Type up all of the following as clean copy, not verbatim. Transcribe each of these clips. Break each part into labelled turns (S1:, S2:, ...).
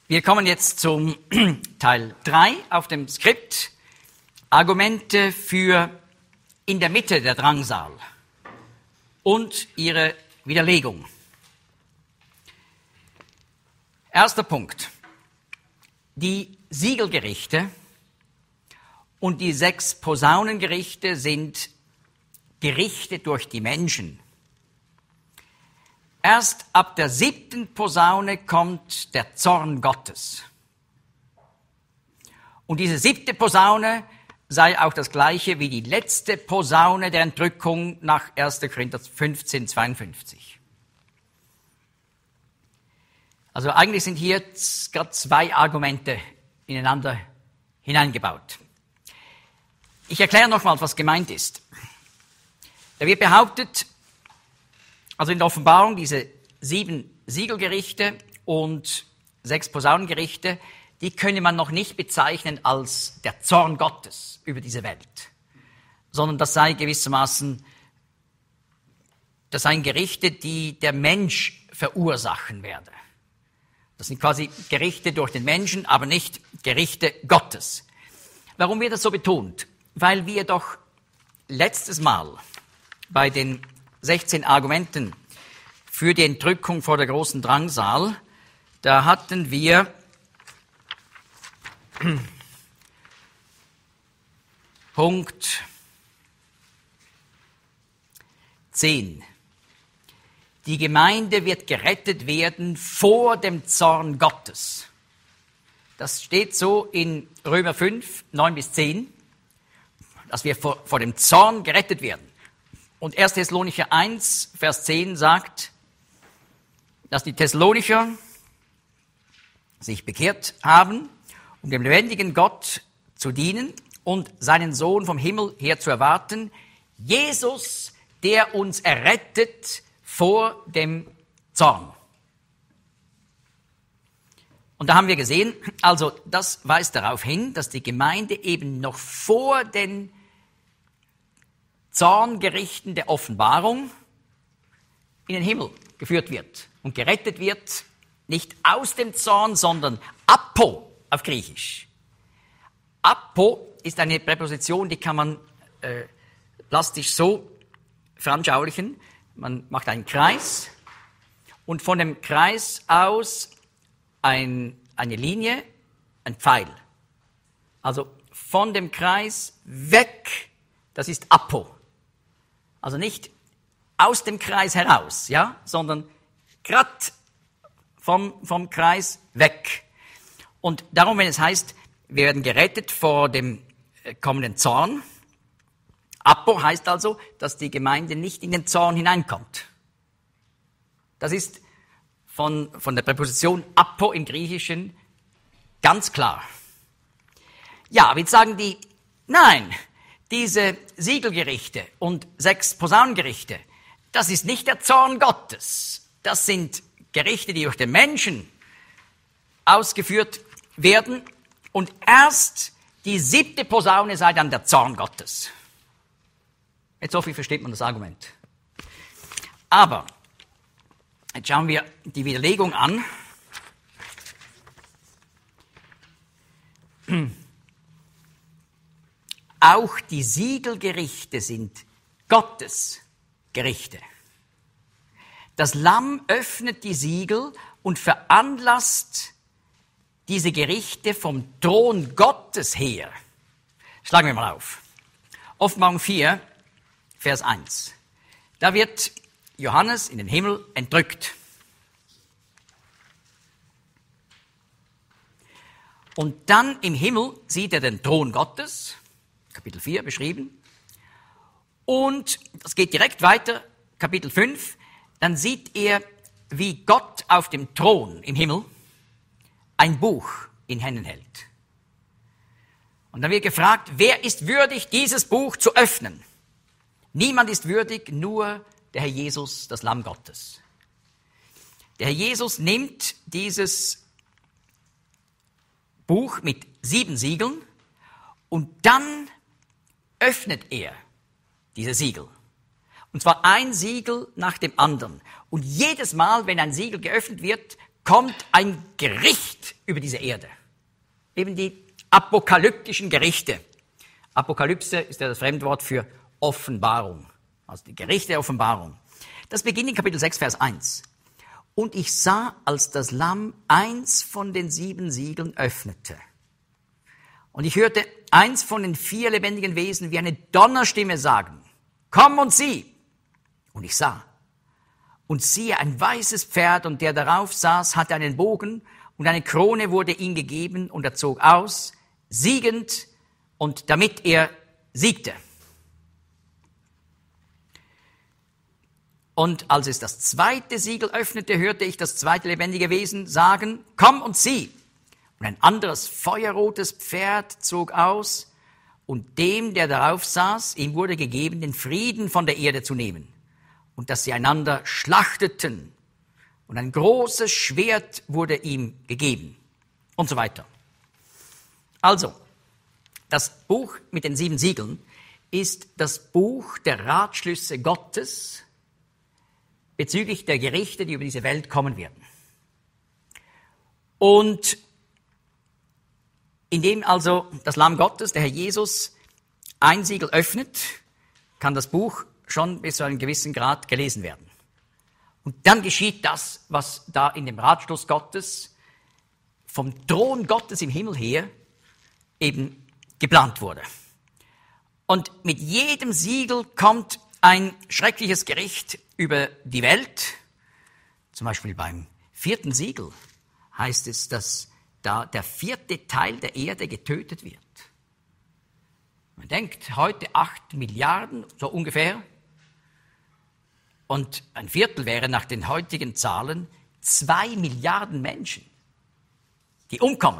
S1: Wir kommen jetzt zum Teil 3 auf dem Skript. Argumente für in der Mitte der Drangsal und ihre Widerlegung. Erster Punkt. Die Siegelgerichte und die 6 Posaunengerichte sind Gerichte durch die Menschen. Erst ab der 7. Posaune kommt der Zorn Gottes. Und diese 7. Posaune sei auch das gleiche wie die letzte Posaune der Entrückung nach 1. Korinther 15, 52. Also eigentlich sind hier gerade 2 Argumente ineinander hineingebaut. Ich erkläre nochmal, was gemeint ist. Da wird behauptet, also in der Offenbarung diese 7 Siegelgerichte und 6 Posaunengerichte, die könne man noch nicht bezeichnen als der Zorn Gottes über diese Welt, sondern das sei gewissermaßen, das seien Gerichte, die der Mensch verursachen werde. Das sind quasi Gerichte durch den Menschen, aber nicht Gerichte Gottes. Warum wird das so betont? Weil wir doch letztes Mal bei den 16 Argumenten für die Entrückung vor der großen Drangsal, da hatten wir Punkt 10. Die Gemeinde wird gerettet werden vor dem Zorn Gottes. Das steht so in Römer 5, 9 bis 10, dass wir vor dem Zorn gerettet werden. Und 1. Thessalonicher 1, Vers 10 sagt, dass die Thessalonicher sich bekehrt haben, um dem lebendigen Gott zu dienen und seinen Sohn vom Himmel her zu erwarten, Jesus, der uns errettet vor dem Zorn. Und da haben wir gesehen, also das weist darauf hin, dass die Gemeinde eben noch vor den Zorngerichten der Offenbarung in den Himmel geführt wird und gerettet wird, nicht aus dem Zorn, sondern apo auf Griechisch. Apo ist eine Präposition, die kann man plastisch so veranschaulichen. Man macht einen Kreis und von dem Kreis aus eine Linie, ein Pfeil. Also von dem Kreis weg, das ist apo. Also nicht aus dem Kreis heraus, ja, sondern gerade vom Kreis weg. Und darum, wenn es heißt, wir werden gerettet vor dem kommenden Zorn, apo heißt also, dass die Gemeinde nicht in den Zorn hineinkommt. Das ist von der Präposition apo im Griechischen ganz klar. Ja, aber jetzt sagen die, nein, diese Siegelgerichte und 6 Posaunengerichte, das ist nicht der Zorn Gottes. Das sind Gerichte, die durch den Menschen ausgeführt werden. Und erst die 7. Posaune sei dann der Zorn Gottes. Jetzt so viel versteht man das Argument. Aber jetzt schauen wir die Widerlegung an. Auch die Siegelgerichte sind Gottes Gerichte. Das Lamm öffnet die Siegel und veranlasst diese Gerichte vom Thron Gottes her. Schlagen wir mal auf. Offenbarung 4, Vers 1. Da wird Johannes in den Himmel entrückt. Und dann im Himmel sieht er den Thron Gottes, Kapitel 4 beschrieben. Und das geht direkt weiter, Kapitel 5. Dann sieht er, wie Gott auf dem Thron im Himmel ein Buch in Händen hält. Und dann wird gefragt, wer ist würdig, dieses Buch zu öffnen? Niemand ist würdig, nur der Herr Jesus, das Lamm Gottes. Der Herr Jesus nimmt dieses Buch mit 7 Siegeln und dann öffnet er diese Siegel. Und zwar ein Siegel nach dem anderen. Und jedes Mal, wenn ein Siegel geöffnet wird, kommt ein Gericht über diese Erde. Eben die apokalyptischen Gerichte. Apokalypse ist ja das Fremdwort für Offenbarung. Also die Gerichte der Offenbarung. Das beginnt in Kapitel 6, Vers 1. Und ich sah, als das Lamm eins von den 7 Siegeln öffnete. Und ich hörte eins von den 4 lebendigen Wesen wie eine Donnerstimme sagen, komm und sieh. Und ich sah. Und siehe, ein weißes Pferd, und der darauf saß, hatte einen Bogen, und eine Krone wurde ihm gegeben, und er zog aus, siegend, und damit er siegte. Und als es das 2. Siegel öffnete, hörte ich das 2. lebendige Wesen sagen, komm und sieh. Und ein anderes feuerrotes Pferd zog aus, und dem, der darauf saß, ihm wurde gegeben, den Frieden von der Erde zu nehmen, und dass sie einander schlachteten, und ein großes Schwert wurde ihm gegeben, und so weiter. Also, das Buch mit den 7 Siegeln ist das Buch der Ratschlüsse Gottes bezüglich der Gerichte, die über diese Welt kommen werden. Und indem also das Lamm Gottes, der Herr Jesus, ein Siegel öffnet, kann das Buch schon bis zu einem gewissen Grad gelesen werden. Und dann geschieht das, was da in dem Ratschluss Gottes vom Thron Gottes im Himmel her eben geplant wurde. Und mit jedem Siegel kommt ein schreckliches Gericht über die Welt. Zum Beispiel beim 4. Siegel heißt es, dass da der 4. Teil der Erde getötet wird. Man denkt, heute 8 Milliarden, so ungefähr. Und ein Viertel wäre nach den heutigen Zahlen 2 Milliarden Menschen, die umkommen.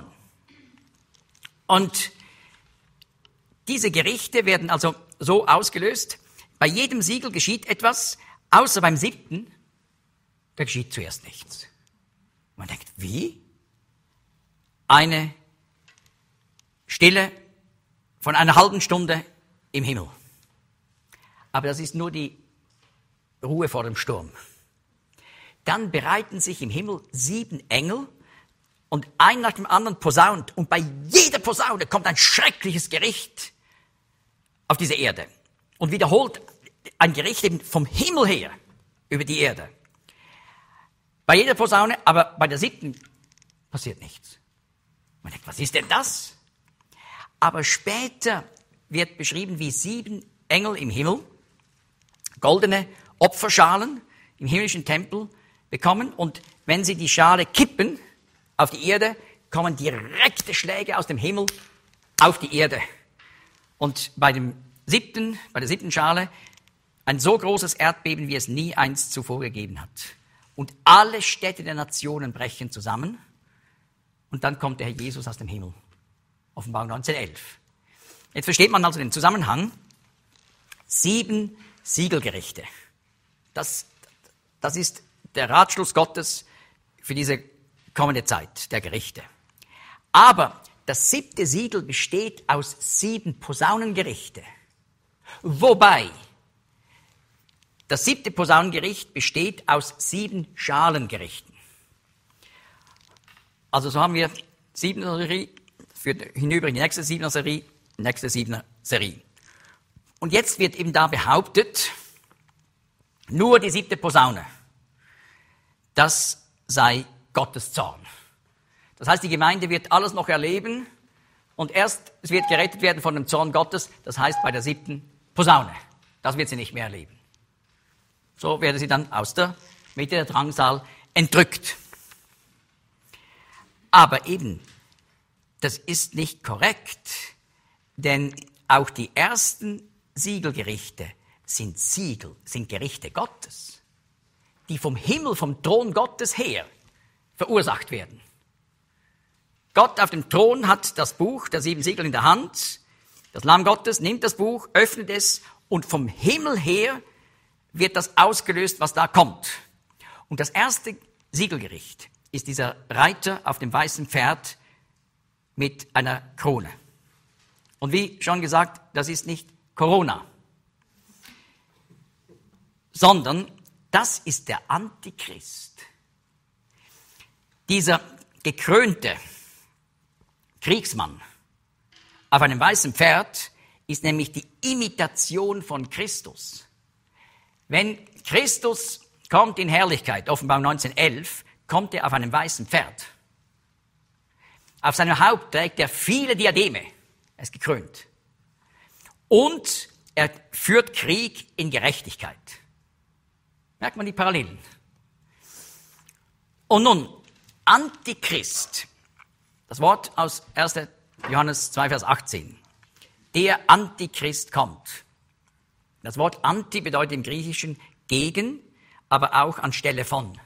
S1: Und diese Gerichte werden also so ausgelöst. Bei jedem Siegel geschieht etwas, außer beim 7., da geschieht zuerst nichts. Man denkt, wie? Eine Stille von einer halben Stunde im Himmel. Aber das ist nur die Ruhe vor dem Sturm. Dann bereiten sich im Himmel 7 Engel und ein nach dem anderen posaunt. Und bei jeder Posaune kommt ein schreckliches Gericht auf diese Erde. Und wiederholt ein Gericht eben vom Himmel her über die Erde. Bei jeder Posaune, aber bei der 7. passiert nichts. Man denkt, was ist denn das? Aber später wird beschrieben, wie 7 Engel im Himmel goldene Opferschalen im himmlischen Tempel bekommen. Und wenn sie die Schale kippen auf die Erde, kommen direkte Schläge aus dem Himmel auf die Erde. Und bei der 7. Schale ein so großes Erdbeben, wie es nie eins zuvor gegeben hat. Und alle Städte der Nationen brechen zusammen. Und dann kommt der Herr Jesus aus dem Himmel. Offenbarung 19,11. Jetzt versteht man also den Zusammenhang. 7 Siegelgerichte. Das ist der Ratschluss Gottes für diese kommende Zeit der Gerichte. Aber das 7. Siegel besteht aus 7 Posaunengerichte. Wobei das 7. Posaunengericht besteht aus 7 Schalengerichten. Also so haben wir 7er Serie, führt hinüber in die nächste 7er Serie, nächste 7er Serie. Und jetzt wird eben da behauptet, nur die 7. Posaune, das sei Gottes Zorn. Das heißt, die Gemeinde wird alles noch erleben und erst es wird gerettet werden von dem Zorn Gottes, das heißt bei der 7. Posaune. Das wird sie nicht mehr erleben. So werde sie dann aus der Mitte der Drangsal entrückt. Aber eben, das ist nicht korrekt, denn auch die ersten Siegelgerichte sind Gerichte Gottes, die vom Himmel, vom Thron Gottes her verursacht werden. Gott auf dem Thron hat das Buch der 7 Siegel in der Hand. Das Lamm Gottes nimmt das Buch, öffnet es und vom Himmel her wird das ausgelöst, was da kommt. Und das erste Siegelgericht ist dieser Reiter auf dem weißen Pferd mit einer Krone. Und wie schon gesagt, das ist nicht Corona, sondern das ist der Antichrist. Dieser gekrönte Kriegsmann auf einem weißen Pferd ist nämlich die Imitation von Christus. Wenn Christus kommt in Herrlichkeit, Offenbarung 19,11, kommt er auf einem weißen Pferd. Auf seinem Haupt trägt er viele Diademe. Er ist gekrönt. Und er führt Krieg in Gerechtigkeit. Merkt man die Parallelen? Und nun, Antichrist. Das Wort aus 1. Johannes 2, Vers 18. Der Antichrist kommt. Das Wort Anti bedeutet im Griechischen gegen, aber auch anstelle von.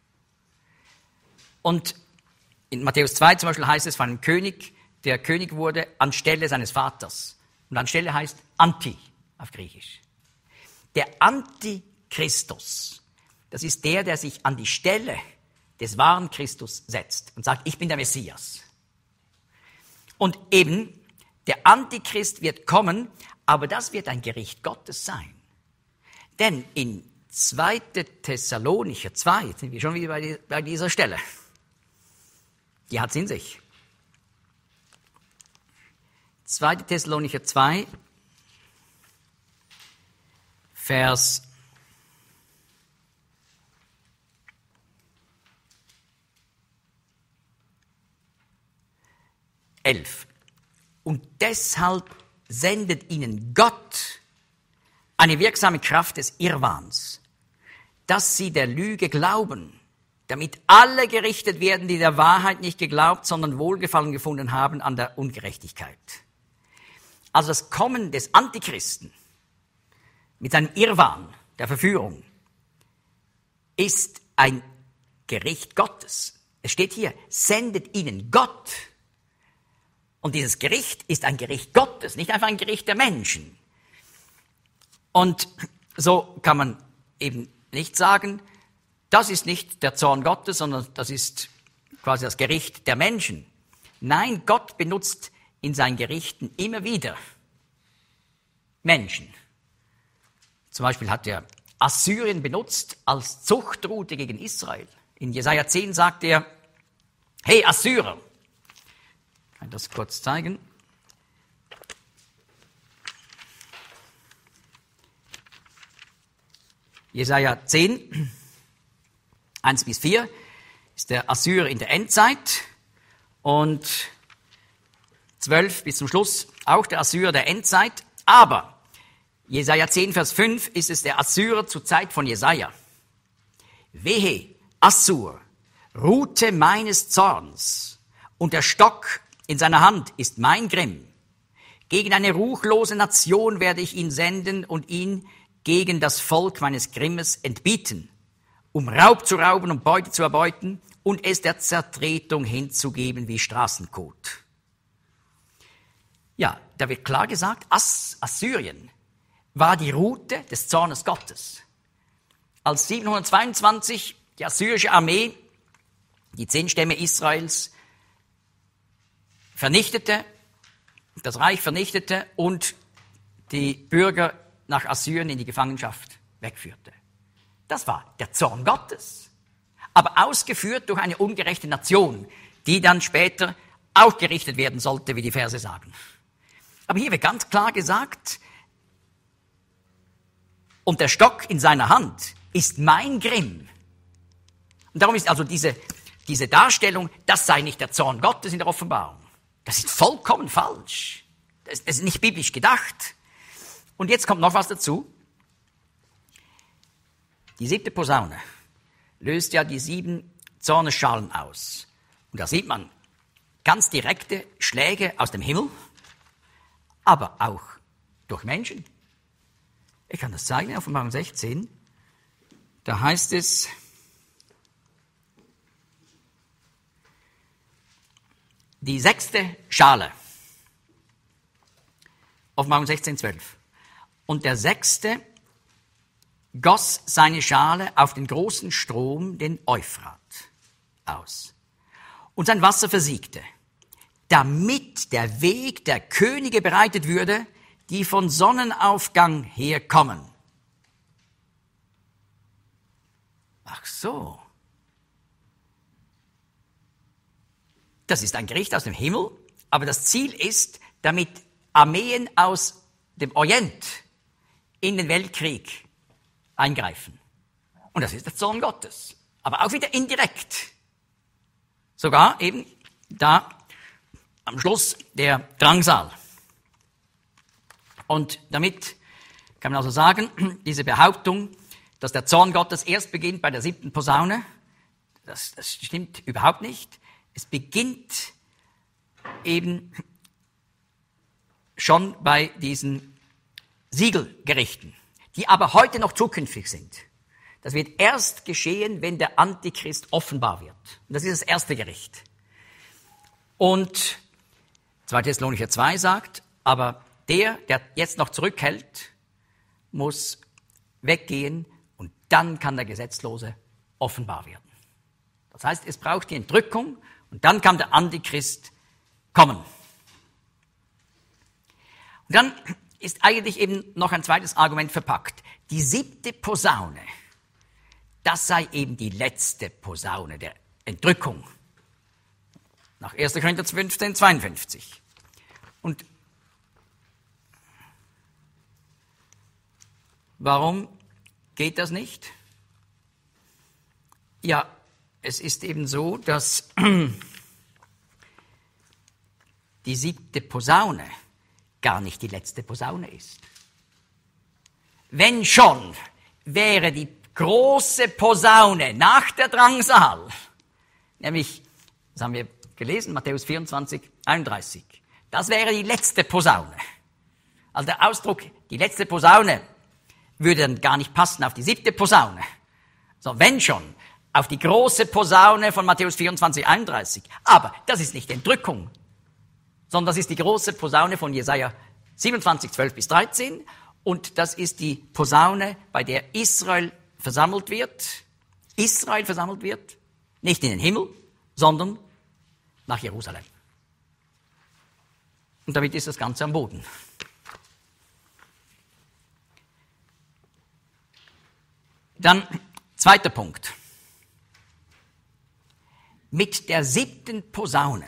S1: Und in Matthäus 2 zum Beispiel heißt es von einem König, der König wurde anstelle seines Vaters. Und anstelle heißt Anti auf Griechisch. Der Antichristus, das ist der sich an die Stelle des wahren Christus setzt und sagt, ich bin der Messias. Und eben, der Antichrist wird kommen, aber das wird ein Gericht Gottes sein. Denn in 2. Thessalonicher 2, jetzt sind wir schon wieder bei dieser Stelle, die hat es in sich. 2. Thessalonicher 2, Vers 11. Und deshalb sendet ihnen Gott eine wirksame Kraft des Irrwahns, dass sie der Lüge glauben, damit alle gerichtet werden, die der Wahrheit nicht geglaubt, sondern Wohlgefallen gefunden haben an der Ungerechtigkeit. Also das Kommen des Antichristen mit seinem Irrwahn, der Verführung, ist ein Gericht Gottes. Es steht hier, sendet ihnen Gott. Und dieses Gericht ist ein Gericht Gottes, nicht einfach ein Gericht der Menschen. Und so kann man eben nicht sagen, das ist nicht der Zorn Gottes, sondern das ist quasi das Gericht der Menschen. Nein, Gott benutzt in seinen Gerichten immer wieder Menschen. Zum Beispiel hat er Assyrien benutzt als Zuchtroute gegen Israel. In Jesaja 10 sagt er, hey Assyrer, ich kann das kurz zeigen. Jesaja 10, 1 bis 4 ist der Assyrer in der Endzeit und 12 bis zum Schluss auch der Assyrer der Endzeit. Aber Jesaja 10, Vers 5 ist es der Assyrer zur Zeit von Jesaja. Wehe, Assur, Rute meines Zorns und der Stock in seiner Hand ist mein Grimm. Gegen eine ruchlose Nation werde ich ihn senden und ihn gegen das Volk meines Grimmes entbieten, um Raub zu rauben und Beute zu erbeuten und es der Zertretung hinzugeben wie Straßenkot. Ja, da wird klar gesagt, Assyrien war die Route des Zornes Gottes. Als 722 die assyrische Armee die 10 Stämme Israels vernichtete, das Reich vernichtete und die Bürger nach Assyrien in die Gefangenschaft wegführte. Das war der Zorn Gottes, aber ausgeführt durch eine ungerechte Nation, die dann später auch gerichtet werden sollte, wie die Verse sagen. Aber hier wird ganz klar gesagt, und der Stock in seiner Hand ist mein Grimm. Und darum ist also diese Darstellung, das sei nicht der Zorn Gottes in der Offenbarung. Das ist vollkommen falsch. Das ist nicht biblisch gedacht. Und jetzt kommt noch was dazu. Die 7. Posaune löst ja die 7 Zornesschalen aus. Und da sieht man ganz direkte Schläge aus dem Himmel, aber auch durch Menschen. Ich kann das zeigen, auf Offenbarung 16. Da heißt es, die 6. Schale. Offenbarung 16, 12. Und der 6. goss seine Schale auf den großen Strom, den Euphrat, aus. Und sein Wasser versiegte, damit der Weg der Könige bereitet würde, die von Sonnenaufgang herkommen. Ach so. Das ist ein Gericht aus dem Himmel, aber das Ziel ist, damit Armeen aus dem Orient in den Weltkrieg eingreifen. Und das ist der Zorn Gottes. Aber auch wieder indirekt. Sogar eben da am Schluss der Drangsal. Und damit kann man also sagen, diese Behauptung, dass der Zorn Gottes erst beginnt bei der 7. Posaune, das stimmt überhaupt nicht. Es beginnt eben schon bei diesen Siegelgerichten, die aber heute noch zukünftig sind. Das wird erst geschehen, wenn der Antichrist offenbar wird. Und das ist das erste Gericht. Und 2. Thessalonicher 2 sagt, aber der jetzt noch zurückhält, muss weggehen und dann kann der Gesetzlose offenbar werden. Das heißt, es braucht die Entrückung und dann kann der Antichrist kommen. Und dann ist eigentlich eben noch ein zweites Argument verpackt. Die 7. Posaune, das sei eben die letzte Posaune der Entrückung. Nach 1. Korinther 15, 52. Und warum geht das nicht? Ja, es ist eben so, dass die 7. Posaune gar nicht die letzte Posaune ist. Wenn schon, wäre die große Posaune nach der Drangsal, nämlich, das haben wir gelesen, Matthäus 24, 31, das wäre die letzte Posaune. Also der Ausdruck, die letzte Posaune, würde dann gar nicht passen auf die 7. Posaune. So, wenn schon, auf die große Posaune von Matthäus 24, 31. Aber das ist nicht Entrückung, sondern das ist die große Posaune von Jesaja 27, 12 bis 13. Und das ist die Posaune, bei der Israel versammelt wird. Israel versammelt wird, nicht in den Himmel, sondern nach Jerusalem. Und damit ist das Ganze am Boden. Dann, zweiter Punkt. Mit der 7. Posaune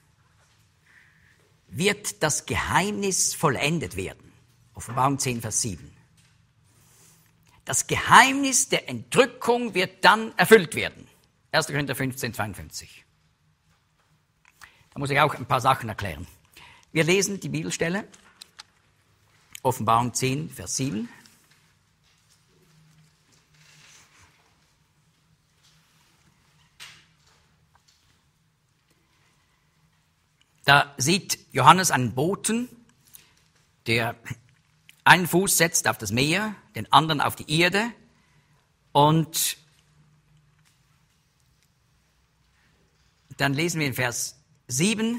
S1: wird das Geheimnis vollendet werden. Offenbarung 10, Vers 7. Das Geheimnis der Entrückung wird dann erfüllt werden. 1. Korinther 15, 52. Da muss ich auch ein paar Sachen erklären. Wir lesen die Bibelstelle, Offenbarung 10, Vers 7. Da sieht Johannes einen Boten, der einen Fuß setzt auf das Meer, den anderen auf die Erde. Und dann lesen wir in Vers 7,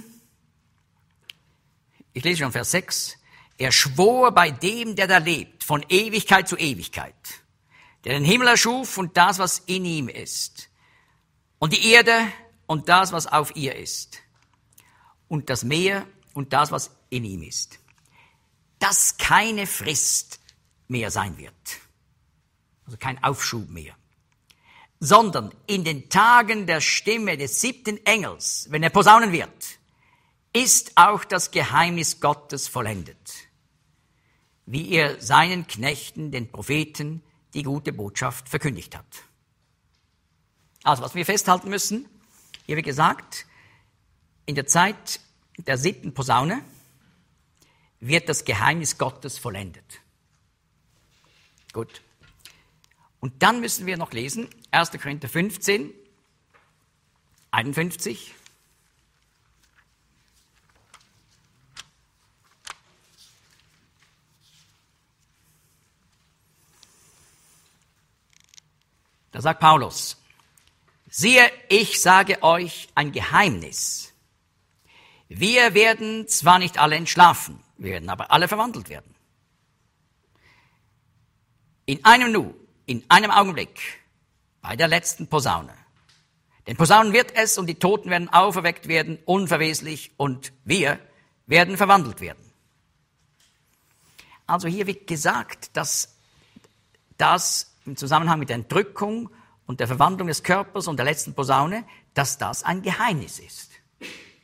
S1: ich lese schon Vers 6, er schwor bei dem, der da lebt, von Ewigkeit zu Ewigkeit, der den Himmel erschuf und das, was in ihm ist, und die Erde und das, was auf ihr ist, und das Meer und das, was in ihm ist, dass keine Frist mehr sein wird, also kein Aufschub mehr, sondern in den Tagen der Stimme des 7. Engels, wenn er posaunen wird, ist auch das Geheimnis Gottes vollendet, wie er seinen Knechten, den Propheten, die gute Botschaft verkündigt hat. Also, was wir festhalten müssen, hier wird gesagt, in der Zeit der 7. Posaune wird das Geheimnis Gottes vollendet. Gut. Und dann müssen wir noch lesen, 1. Korinther 15, 51. Da sagt Paulus, siehe, ich sage euch ein Geheimnis. Wir werden zwar nicht alle entschlafen, wir werden aber alle verwandelt werden. In einem Nu, in einem Augenblick, bei der letzten Posaune. Denn Posaunen wird es und die Toten werden auferweckt werden, unverweslich, und wir werden verwandelt werden. Also hier wird gesagt, dass das im Zusammenhang mit der Entrückung und der Verwandlung des Körpers und der letzten Posaune, dass das ein Geheimnis ist.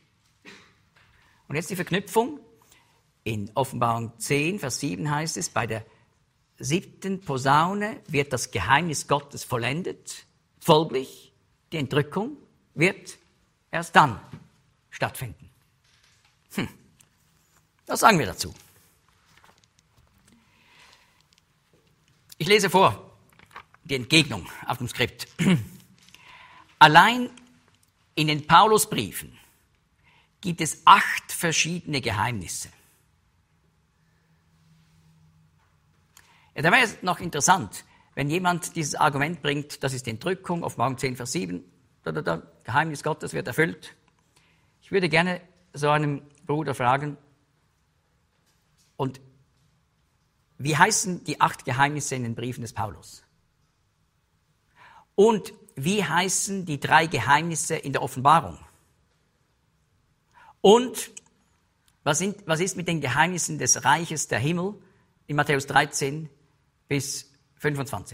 S1: Und jetzt die Verknüpfung. In Offenbarung 10, Vers 7 heißt es, bei der 7. Posaune wird das Geheimnis Gottes vollendet. Folglich, die Entrückung wird erst dann stattfinden. Was sagen wir dazu? Ich lese vor, die Entgegnung auf dem Skript. Allein in den Paulusbriefen gibt es 8 verschiedene Geheimnisse. Ja, da wäre es noch interessant, wenn jemand dieses Argument bringt, das ist die Entrückung, Offenbarung 10, Vers 7, Geheimnis Gottes wird erfüllt. Ich würde gerne so einen Bruder fragen, und wie heißen die 8 Geheimnisse in den Briefen des Paulus? Und wie heißen die 3 Geheimnisse in der Offenbarung? Und was ist mit den Geheimnissen des Reiches der Himmel in Matthäus 13 bis 25?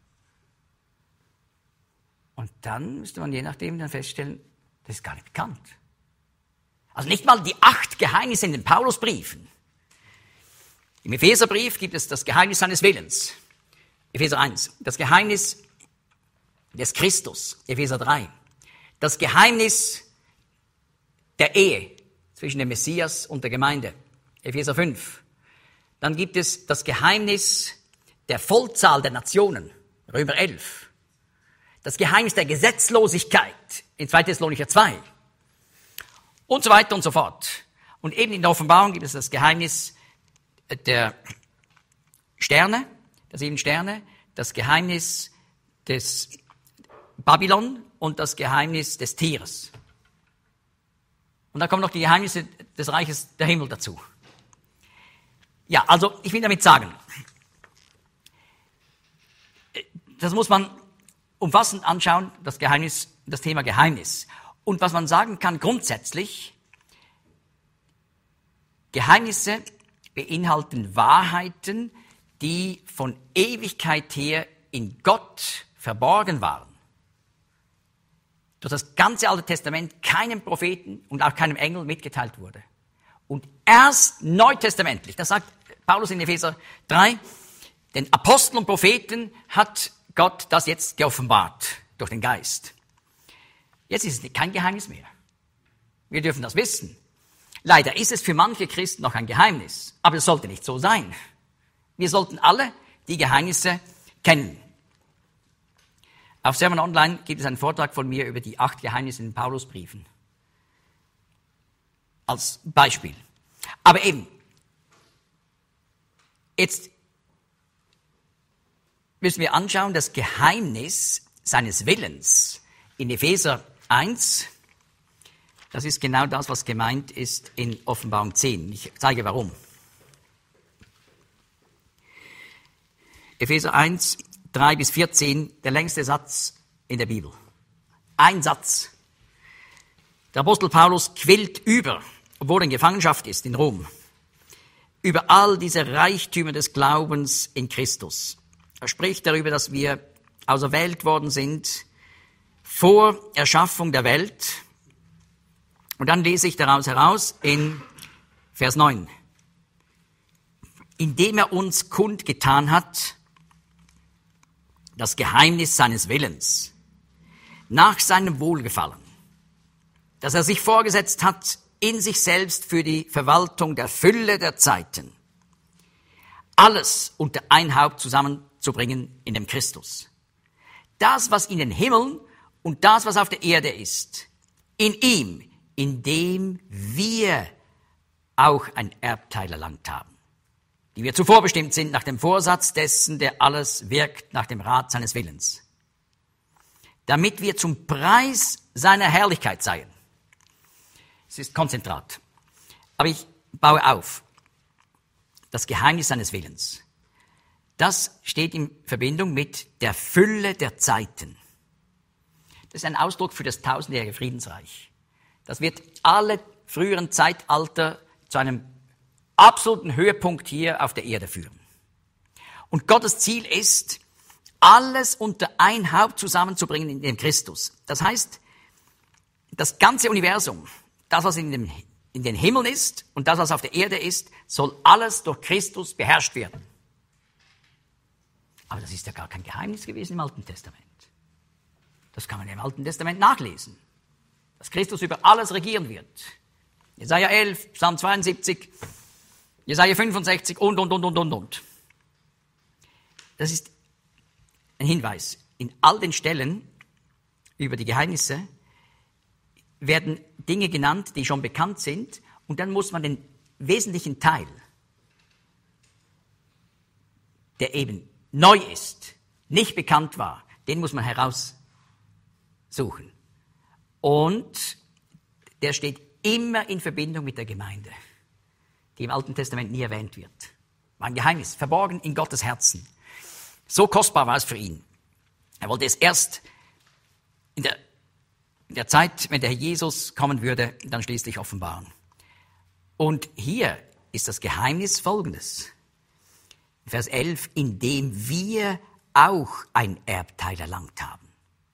S1: Und dann müsste man je nachdem dann feststellen, das ist gar nicht bekannt. Also nicht mal die 8 Geheimnisse in den Paulusbriefen. Im Epheserbrief gibt es das Geheimnis seines Willens. Epheser 1. Das Geheimnis des Christus. Epheser 3. Das Geheimnis der Ehe zwischen dem Messias und der Gemeinde. Epheser 5. Dann gibt es das Geheimnis der Vollzahl der Nationen. Römer 11. Das Geheimnis der Gesetzlosigkeit in 2. Thessalonicher 2. Und so weiter und so fort. Und eben in der Offenbarung gibt es das Geheimnis der Sterne, der 7 Sterne, das Geheimnis des Babylon und das Geheimnis des Tieres. Und dann kommen noch die Geheimnisse des Reiches der Himmel dazu. Ja, also ich will damit sagen, das muss man umfassend anschauen, das Thema Geheimnis. Und was man sagen kann grundsätzlich, Geheimnisse beinhalten Wahrheiten, die von Ewigkeit her in Gott verborgen waren. Durch das ganze Alte Testament keinem Propheten und auch keinem Engel mitgeteilt wurde. Und erst neutestamentlich, das sagt Paulus in Epheser 3, den Aposteln und Propheten hat Gott das jetzt geoffenbart durch den Geist. Jetzt ist es kein Geheimnis mehr. Wir dürfen das wissen. Leider ist es für manche Christen noch ein Geheimnis, aber es sollte nicht so sein. Wir sollten alle die Geheimnisse kennen. Auf Sermon Online gibt es einen Vortrag von mir über die 8 Geheimnisse in den Paulusbriefen. Als Beispiel. Aber eben, jetzt müssen wir anschauen, das Geheimnis seines Willens in Epheser 1, das ist genau das, was gemeint ist in Offenbarung 10. Ich zeige warum. Epheser 1, 3 bis 14, der längste Satz in der Bibel. Ein Satz. Der Apostel Paulus quillt über, obwohl er in Gefangenschaft ist in Rom, über all diese Reichtümer des Glaubens in Christus. Er spricht darüber, dass wir auserwählt worden sind vor Erschaffung der Welt. Und dann lese ich daraus heraus in Vers 9. Indem er uns kundgetan hat, das Geheimnis seines Willens, nach seinem Wohlgefallen, dass er sich vorgesetzt hat, in sich selbst für die Verwaltung der Fülle der Zeiten, alles unter ein Haupt zusammenzubringen in dem Christus. Das, was in den Himmeln und das, was auf der Erde ist, in ihm, in dem wir auch ein Erbteil erlangt haben, die wir zuvor bestimmt sind nach dem Vorsatz dessen, der alles wirkt nach dem Rat seines Willens, damit wir zum Preis seiner Herrlichkeit seien. Es ist Konzentrat. Aber ich baue auf. Das Geheimnis seines Willens. Das steht in Verbindung mit der Fülle der Zeiten. Das ist ein Ausdruck für das tausendjährige Friedensreich. Das wird alle früheren Zeitalter zu einem absoluten Höhepunkt hier auf der Erde führen. Und Gottes Ziel ist, alles unter ein Haupt zusammenzubringen in dem Christus. Das heißt, das ganze Universum, das, was in dem in den Himmeln ist und das, was auf der Erde ist, soll alles durch Christus beherrscht werden. Aber das ist ja gar kein Geheimnis gewesen im Alten Testament. Das kann man im Alten Testament nachlesen, dass Christus über alles regieren wird. Jesaja 11, Psalm 72, Jesaja 65 und. Das ist ein Hinweis. In all den Stellen über die Geheimnisse werden Dinge genannt, die schon bekannt sind, und dann muss man den wesentlichen Teil, der eben neu ist, nicht bekannt war, den muss man heraussuchen. Und der steht immer in Verbindung mit der Gemeinde, die im Alten Testament nie erwähnt wird. War ein Geheimnis, verborgen in Gottes Herzen. So kostbar war es für ihn. Er wollte es erst in der Zeit, wenn der Herr Jesus kommen würde, dann schließlich offenbaren. Und hier ist das Geheimnis Folgendes. Vers 11, indem wir auch ein Erbteil erlangt haben.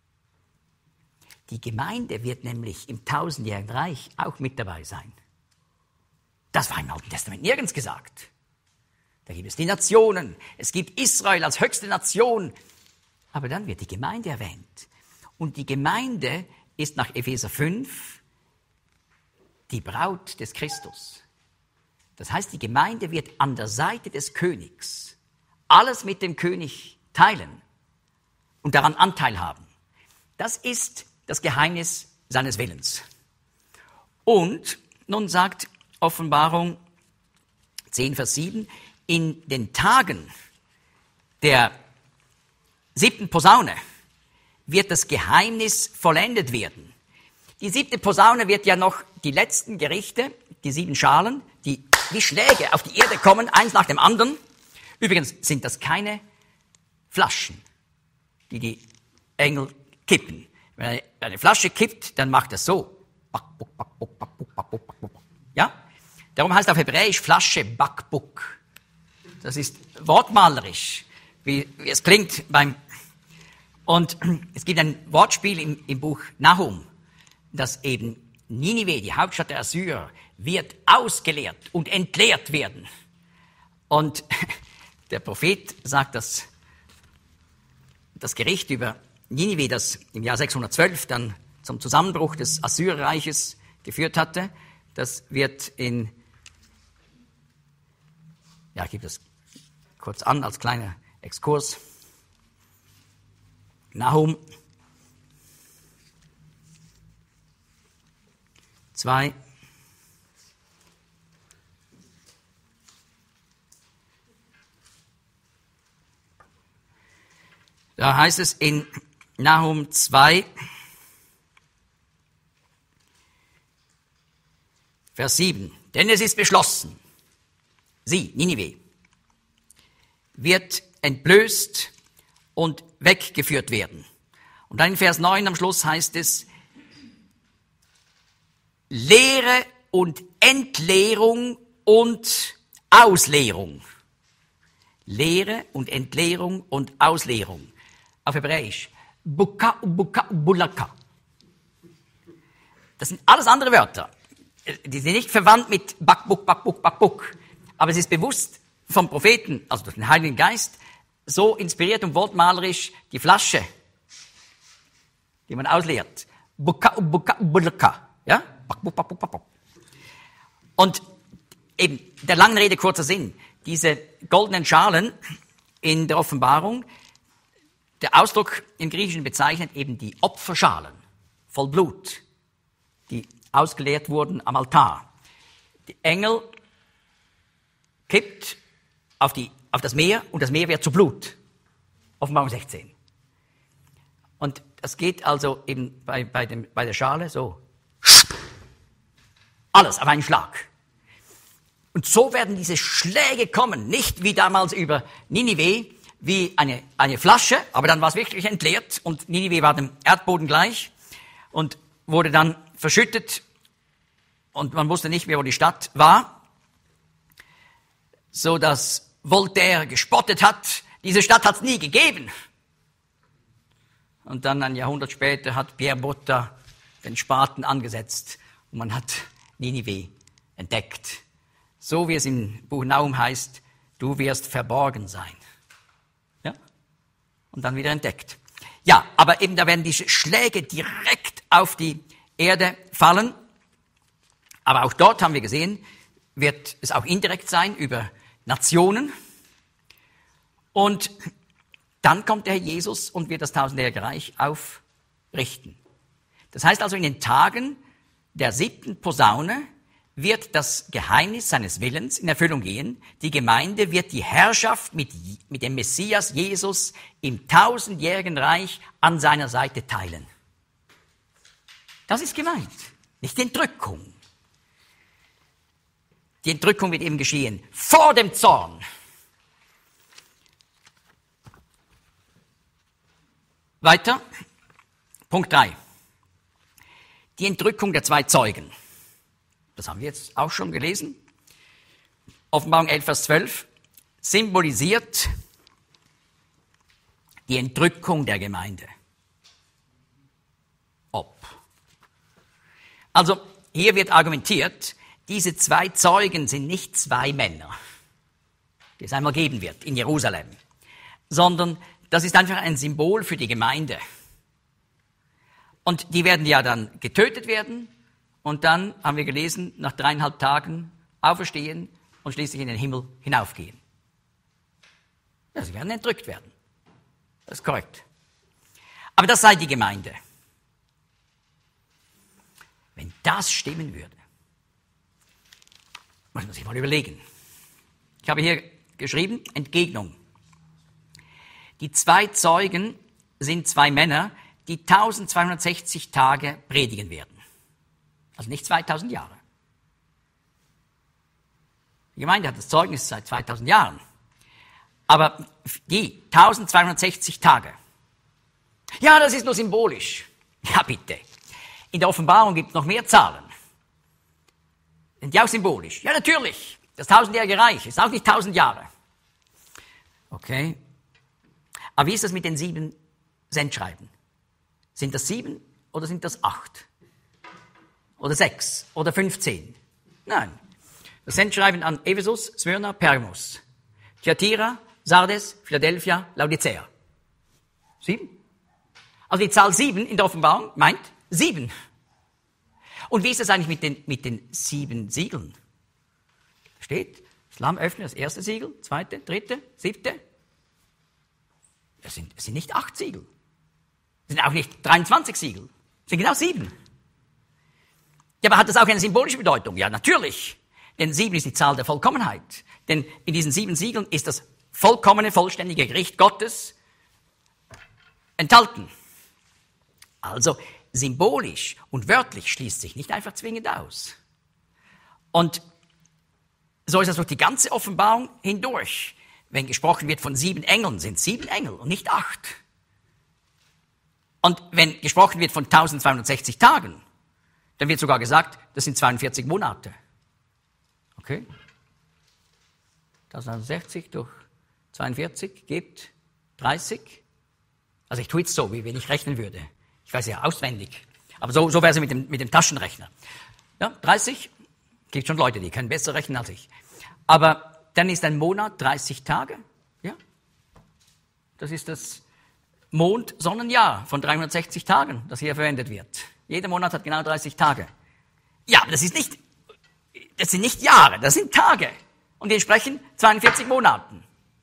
S1: Die Gemeinde wird nämlich im 1000-jährigen Reich auch mit dabei sein. Das war im Alten Testament nirgends gesagt. Da gibt es die Nationen, es gibt Israel als höchste Nation, aber dann wird die Gemeinde erwähnt. Und die Gemeinde ist nach Epheser 5 die Braut des Christus. Das heißt, die Gemeinde wird an der Seite des Königs alles mit dem König teilen und daran Anteil haben. Das ist das Geheimnis seines Willens. Und nun sagt Offenbarung 10, Vers 7, in den Tagen der 7. Posaune wird das Geheimnis vollendet werden. Die 7. Posaune wird ja noch die letzten Gerichte, die 7 Schalen, die wie Schläge auf die Erde kommen, eins nach dem anderen. Übrigens sind das keine Flaschen, die die Engel kippen. Wenn eine Flasche kippt, dann macht das so. Ja? Darum heißt auf Hebräisch Flasche Bakbuk. Das ist wortmalerisch, wie es klingt und es gibt ein Wortspiel im Buch Nahum, dass eben Ninive, die Hauptstadt der Assyrer, wird ausgeleert und entleert werden. Und der Prophet sagt, dass das Gericht über Ninive, das im Jahr 612 dann zum Zusammenbruch des Assyrerreiches geführt hatte, das wird ich gebe das kurz an als kleiner Exkurs. Nahum 2. Da heißt es in Nahum 2, Vers 7. Denn es ist beschlossen, sie, Ninive, wird entblößt und weggeführt werden. Und dann in Vers 9 am Schluss heißt es, Lehre und Entleerung und Ausleerung. Lehre und Entleerung und Ausleerung. Auf Hebräisch. Buka, buka, bulaka. Das sind alles andere Wörter. Die sind nicht verwandt mit bakbuk, bakbuk, bakbuk. Aber es ist bewusst vom Propheten, also durch den Heiligen Geist, so inspiriert und wortmalerisch die Flasche, die man ausleert. Buka, buka, bulaka. Ja? Bakbuk, bakbuk, bakbuk. Und eben, der langen Rede kurzer Sinn. Diese goldenen Schalen in der Offenbarung, der Ausdruck im Griechischen bezeichnet eben die Opferschalen voll Blut, die ausgeleert wurden am Altar. Die Engel kippt auf das Meer und das Meer wird zu Blut. Offenbarung 16. Und das geht also eben bei der Schale so. Alles auf einen Schlag. Und so werden diese Schläge kommen, nicht wie damals über Ninive, wie eine Flasche, aber dann war es wirklich entleert und Ninive war dem Erdboden gleich und wurde dann verschüttet und man wusste nicht mehr, wo die Stadt war, so dass Voltaire gespottet hat, diese Stadt hat es nie gegeben. Und dann ein Jahrhundert später hat Pierre Botta den Spaten angesetzt und man hat Ninive entdeckt. So wie es im Buch Nahum heißt, du wirst verborgen sein. Ja? Und dann wieder entdeckt. Ja, aber eben da werden diese Schläge direkt auf die Erde fallen. Aber auch dort haben wir gesehen, wird es auch indirekt sein über Nationen. Und dann kommt der Herr Jesus und wird das tausendjährige Reich aufrichten. Das heißt also, in den Tagen der 7. Posaune wird das Geheimnis seines Willens in Erfüllung gehen. Die Gemeinde wird die Herrschaft mit dem Messias Jesus im tausendjährigen Reich an seiner Seite teilen. Das ist gemeint, nicht die Entrückung. Die Entrückung wird eben geschehen vor dem Zorn. Weiter, Punkt 3. Die Entrückung der 2 Zeugen. Das haben wir jetzt auch schon gelesen. Offenbarung 11, Vers 12 symbolisiert die Entrückung der Gemeinde. Also, hier wird argumentiert, diese 2 Zeugen sind nicht 2 Männer, die es einmal geben wird in Jerusalem, sondern das ist einfach ein Symbol für die Gemeinde. Und die werden ja dann getötet werden und dann, haben wir gelesen, nach 3,5 Tagen auferstehen und schließlich in den Himmel hinaufgehen. Ja, sie werden entrückt werden. Das ist korrekt. Aber das sei die Gemeinde. Wenn das stimmen würde, muss man sich mal überlegen. Ich habe hier geschrieben, Entgegnung. Die 2 Zeugen sind 2 Männer, die 1260 Tage predigen werden. Also nicht 2000 Jahre. Die Gemeinde hat das Zeugnis seit 2000 Jahren. Aber die 1260 Tage. Ja, das ist nur symbolisch. Ja, bitte. In der Offenbarung gibt es noch mehr Zahlen. Sind die auch symbolisch? Ja, natürlich. Das tausendjährige Reich ist auch nicht 1000 Jahre. Okay. Aber wie ist das mit den 7 Sendschreiben? Sind das 7 oder sind das 8? Oder 6 oder 15? Nein. Das Sendschreiben an Ephesus, Smyrna, Pergamos, Thyatira, Sardes, Philadelphia, Laodicea. 7. Also die Zahl 7 in der Offenbarung meint 7. Und wie ist das eigentlich mit den 7 Siegeln? Steht, das Lamm öffnet das erste Siegel, zweite, dritte, 7. Es sind nicht 8 Siegel. Es sind auch nicht 23 Siegel. Es sind genau 7. Ja, aber hat das auch eine symbolische Bedeutung? Ja, natürlich. Denn 7 ist die Zahl der Vollkommenheit. Denn in diesen 7 Siegeln ist das vollkommene, vollständige Gericht Gottes enthalten. Also symbolisch und wörtlich schließt sich nicht einfach zwingend aus. Und so ist das durch die ganze Offenbarung hindurch. Wenn gesprochen wird von 7 Engeln, sind 7 Engel und nicht 8. Und wenn gesprochen wird von 1260 Tagen, dann wird sogar gesagt, das sind 42 Monate. Okay? 1060 durch 42 gibt 30. Also ich tue jetzt so, wie wenn ich rechnen würde. Ich weiß ja auswendig. Aber so wäre es mit dem Taschenrechner. Ja, 30. Gibt schon Leute, die können besser rechnen als ich. Aber dann ist ein Monat 30 Tage. Ja? Das ist das Mond-Sonnenjahr von 360 Tagen, das hier verwendet wird. Jeder Monat hat genau 30 Tage. Ja, aber das sind nicht Jahre, das sind Tage. Und die entsprechen 42 Monaten.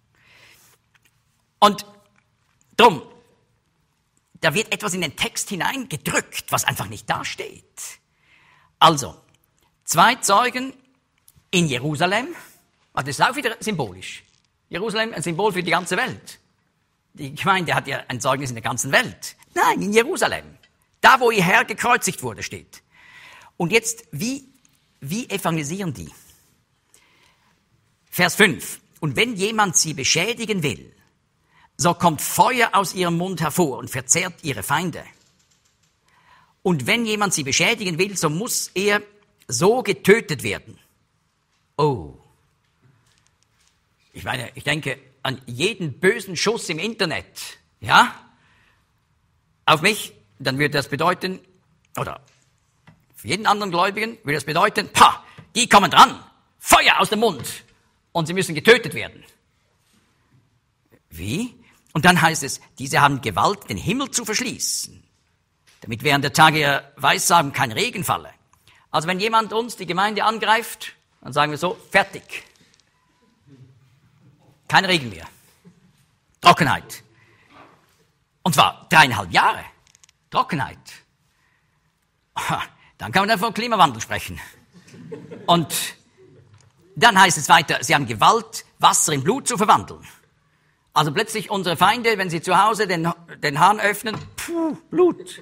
S1: Und drum, da wird etwas in den Text hineingedrückt, was einfach nicht dasteht. Also, 2 Zeugen in Jerusalem, also das ist auch wieder symbolisch. Jerusalem ein Symbol für die ganze Welt. Die Gemeinde hat ja ein Zeugnis in der ganzen Welt. Nein, in Jerusalem. Da, wo ihr Herr gekreuzigt wurde, steht. Und jetzt, wie evangelisieren die? Vers 5. Und wenn jemand sie beschädigen will, so kommt Feuer aus ihrem Mund hervor und verzehrt ihre Feinde. Und wenn jemand sie beschädigen will, so muss er so getötet werden. Oh. Ich meine, ich denke an jeden bösen Schuss im Internet, ja, auf mich, dann würde das bedeuten, oder für jeden anderen Gläubigen würde das bedeuten, die kommen dran, Feuer aus dem Mund und sie müssen getötet werden. Wie? Und dann heißt es, diese haben Gewalt, den Himmel zu verschließen, damit während der Tage ihr Weissagen kein Regen falle. Also wenn jemand uns, die Gemeinde, angreift, dann sagen wir so, fertig. Kein Regen mehr. Trockenheit. Und zwar 3,5 Jahre. Trockenheit. Dann kann man dann von Klimawandel sprechen. Und dann heißt es weiter, sie haben Gewalt, Wasser in Blut zu verwandeln. Also plötzlich unsere Feinde, wenn sie zu Hause den Hahn öffnen, Blut.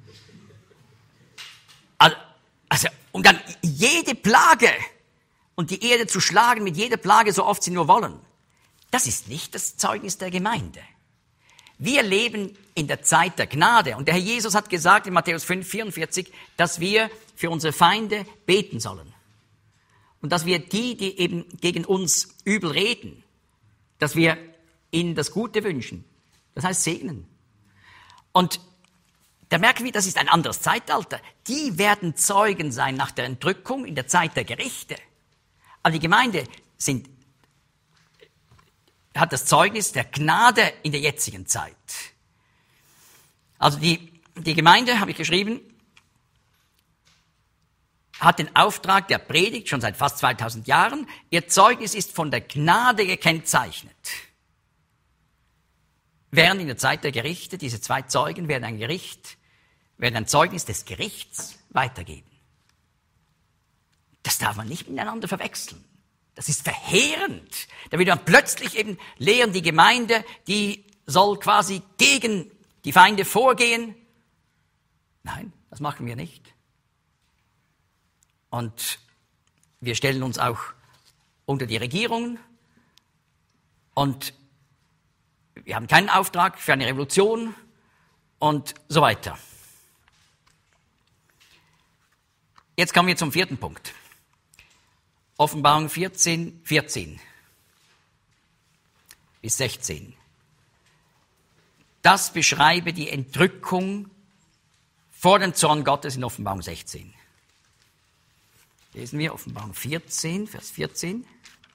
S1: Also, und dann jede Plage und die Erde zu schlagen mit jeder Plage, so oft sie nur wollen. Das ist nicht das Zeugnis der Gemeinde. Wir leben in der Zeit der Gnade. Und der Herr Jesus hat gesagt in Matthäus 5,44, dass wir für unsere Feinde beten sollen. Und dass wir die eben gegen uns übel reden, dass wir ihnen das Gute wünschen. Das heißt segnen. Und da merken wir, das ist ein anderes Zeitalter. Die werden Zeugen sein nach der Entrückung in der Zeit der Gerichte. Aber die Gemeinde hat das Zeugnis der Gnade in der jetzigen Zeit. Also die Gemeinde, habe ich geschrieben, hat den Auftrag der Predigt schon seit fast 2000 Jahren. Ihr Zeugnis ist von der Gnade gekennzeichnet. Während in der Zeit der Gerichte diese zwei Zeugen werden ein Zeugnis des Gerichts weitergeben. Das darf man nicht miteinander verwechseln. Das ist verheerend. Da wird man plötzlich eben lehren, die Gemeinde, die soll quasi gegen die Feinde vorgehen. Nein, das machen wir nicht. Und wir stellen uns auch unter die Regierungen und wir haben keinen Auftrag für eine Revolution und so weiter. Jetzt kommen wir zum 4. Punkt. Offenbarung 14 bis 16. Das beschreibe die Entrückung vor dem Zorn Gottes in Offenbarung 16. Lesen wir Offenbarung 14, Vers 14.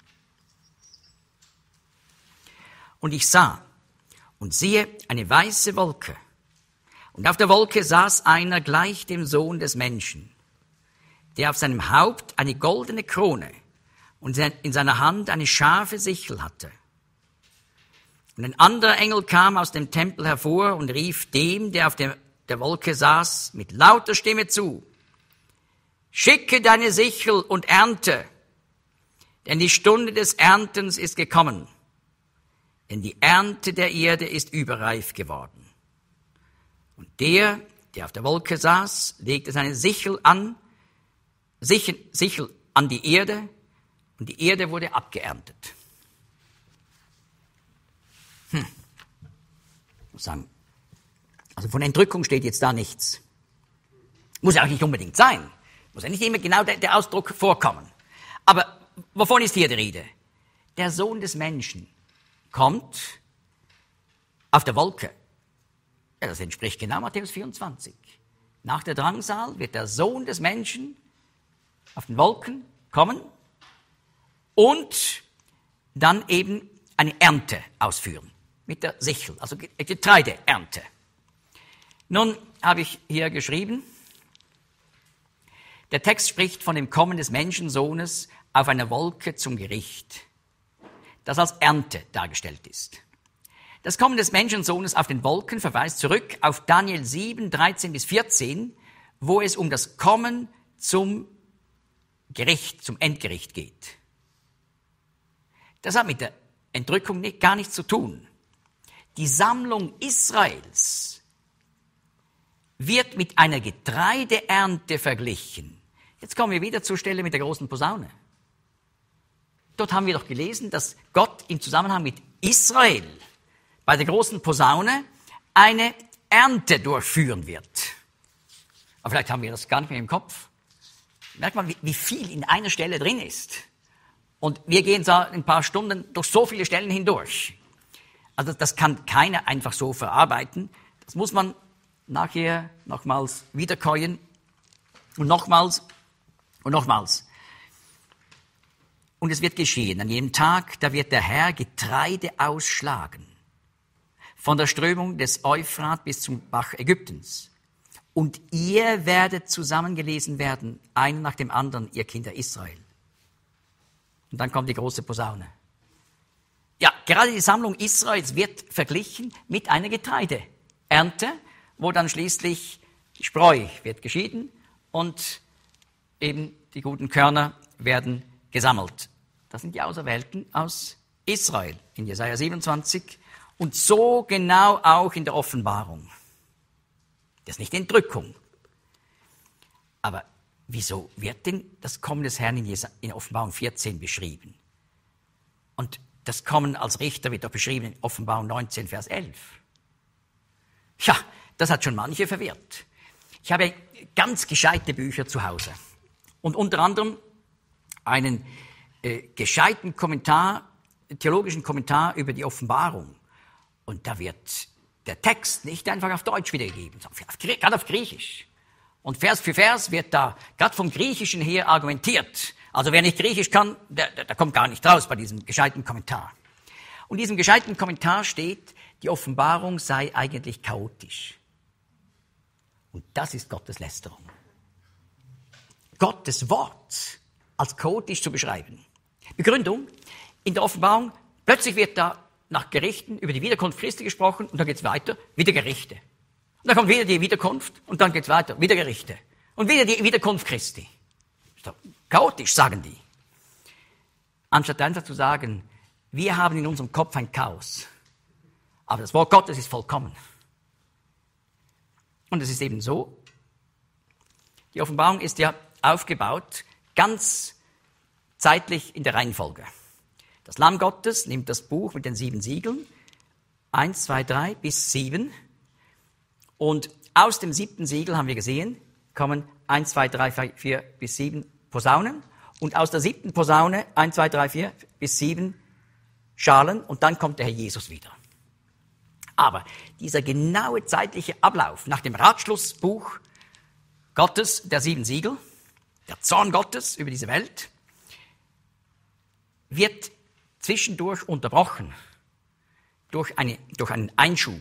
S1: Und ich sah und siehe eine weiße Wolke. Und auf der Wolke saß einer gleich dem Sohn des Menschen, der auf seinem Haupt eine goldene Krone und in seiner Hand eine scharfe Sichel hatte. Und ein anderer Engel kam aus dem Tempel hervor und rief dem, der auf der Wolke saß, mit lauter Stimme zu: Schicke deine Sichel und ernte, denn die Stunde des Erntens ist gekommen, denn die Ernte der Erde ist überreif geworden. Und der auf der Wolke saß, legte seine Sichel an die Erde, und die Erde wurde abgeerntet. Ich muss sagen, also von Entrückung steht jetzt da nichts. Muss ja auch nicht unbedingt sein. Muss ja nicht immer genau der Ausdruck vorkommen. Aber wovon ist hier die Rede? Der Sohn des Menschen kommt auf der Wolke. Ja, das entspricht genau Matthäus 24. Nach der Drangsal wird der Sohn des Menschen auf den Wolken kommen und dann eben eine Ernte ausführen mit der Sichel, also Getreideernte. Nun habe ich hier geschrieben, der Text spricht von dem Kommen des Menschensohnes auf einer Wolke zum Gericht, das als Ernte dargestellt ist. Das Kommen des Menschensohnes auf den Wolken verweist zurück auf Daniel 7, 13 bis 14, wo es um das Kommen zum Gericht, zum Endgericht geht. Das hat mit der Entrückung gar nichts zu tun. Die Sammlung Israels wird mit einer Getreideernte verglichen. Jetzt kommen wir wieder zur Stelle mit der großen Posaune. Dort haben wir doch gelesen, dass Gott im Zusammenhang mit Israel bei der großen Posaune eine Ernte durchführen wird. Aber vielleicht haben wir das gar nicht mehr im Kopf. Merkt man, wie viel in einer Stelle drin ist. Und wir gehen so ein paar Stunden durch so viele Stellen hindurch. Also das kann keiner einfach so verarbeiten. Das muss man nachher nochmals wiederkäuen und nochmals und nochmals. Und es wird geschehen, an jedem Tag, da wird der Herr Getreide ausschlagen, von der Strömung des Euphrat bis zum Bach Ägyptens. Und ihr werdet zusammengelesen werden, einer nach dem anderen, ihr Kinder Israel. Und dann kommt die große Posaune. Ja, gerade die Sammlung Israels wird verglichen mit einer Getreideernte, wo dann schließlich die Spreu wird geschieden und eben die guten Körner werden gesammelt. Das sind die Auserwählten aus Israel in Jesaja 27 und so genau auch in der Offenbarung. Das ist nicht Entrückung. Aber wieso wird denn das Kommen des Herrn in Offenbarung 14 beschrieben? Und das Kommen als Richter wird doch beschrieben in Offenbarung 19, Vers 11. Ja, das hat schon manche verwirrt. Ich habe ganz gescheite Bücher zu Hause und unter anderem einen gescheiten Kommentar, theologischen Kommentar über die Offenbarung. Und da wird der Text nicht einfach auf Deutsch wiedergegeben, sondern gerade auf Griechisch. Und Vers für Vers wird da gerade vom Griechischen her argumentiert. Also wer nicht Griechisch kann, der kommt gar nicht raus bei diesem gescheiten Kommentar. Und in diesem gescheiten Kommentar steht, die Offenbarung sei eigentlich chaotisch. Und das ist Gottes Lästerung. Gottes Wort als chaotisch zu beschreiben. Begründung, in der Offenbarung, plötzlich wird da nach Gerichten über die Wiederkunft Christi gesprochen und dann geht's weiter, wieder Gerichte. Und dann kommt wieder die Wiederkunft und dann geht's weiter, wieder Gerichte. Und wieder die Wiederkunft Christi. Ist doch chaotisch, sagen die. Anstatt einfach zu sagen, wir haben in unserem Kopf ein Chaos. Aber das Wort Gottes ist vollkommen. Und es ist eben so, die Offenbarung ist ja aufgebaut, ganz zeitlich in der Reihenfolge. Das Lamm Gottes nimmt das Buch mit den 7 Siegeln, 1, 2, 3 bis 7. Und aus dem 7. Siegel, haben wir gesehen, kommen 1, 2, 3, 4 bis 7 Posaunen. Und aus der 7. Posaune 1, 2, 3, 4 bis 7 Schalen. Und dann kommt der Herr Jesus wieder. Aber dieser genaue zeitliche Ablauf nach dem Ratschlussbuch Gottes, der 7 Siegel, der Zorn Gottes über diese Welt, wird zwischendurch unterbrochen durch einen Einschub.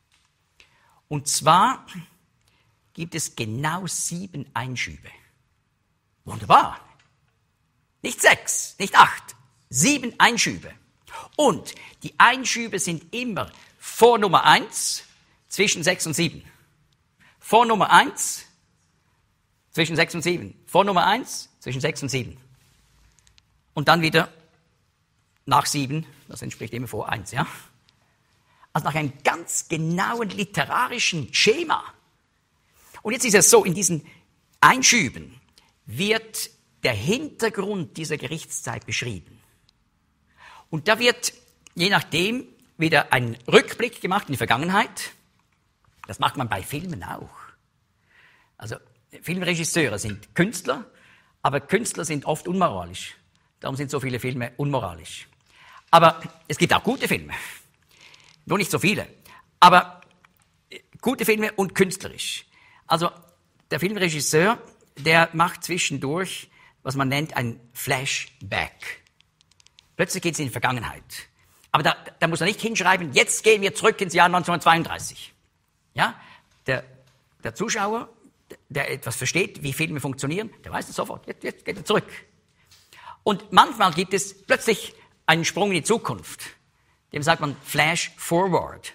S1: Und zwar gibt es genau 7 Einschübe. Wunderbar. Nicht 6, nicht 8, 7 Einschübe. Und die Einschübe sind immer vor Nummer 1 zwischen 6 und 7. Vor Nummer 1 zwischen 6 und 7. Vor Nummer 1 zwischen 6 und 7. Und dann wieder nach 7, das entspricht immer vor 1, ja? Also nach einem ganz genauen literarischen Schema. Und jetzt ist es so, in diesen Einschüben wird der Hintergrund dieser Gerichtszeit beschrieben. Und da wird, je nachdem, wieder ein Rückblick gemacht in die Vergangenheit. Das macht man bei Filmen auch. Also Filmregisseure sind Künstler, aber Künstler sind oft unmoralisch. Darum sind so viele Filme unmoralisch. Aber es gibt auch gute Filme. Nur nicht so viele. Aber gute Filme und künstlerisch. Also der Filmregisseur, der macht zwischendurch, was man nennt, ein Flashback. Plötzlich geht es in die Vergangenheit. Aber da muss er nicht hinschreiben, jetzt gehen wir zurück ins Jahr 1932. Ja? Der Zuschauer, der etwas versteht, wie Filme funktionieren, der weiß es sofort. Jetzt geht er zurück. Und manchmal gibt es plötzlich einen Sprung in die Zukunft. Dem sagt man Flash Forward.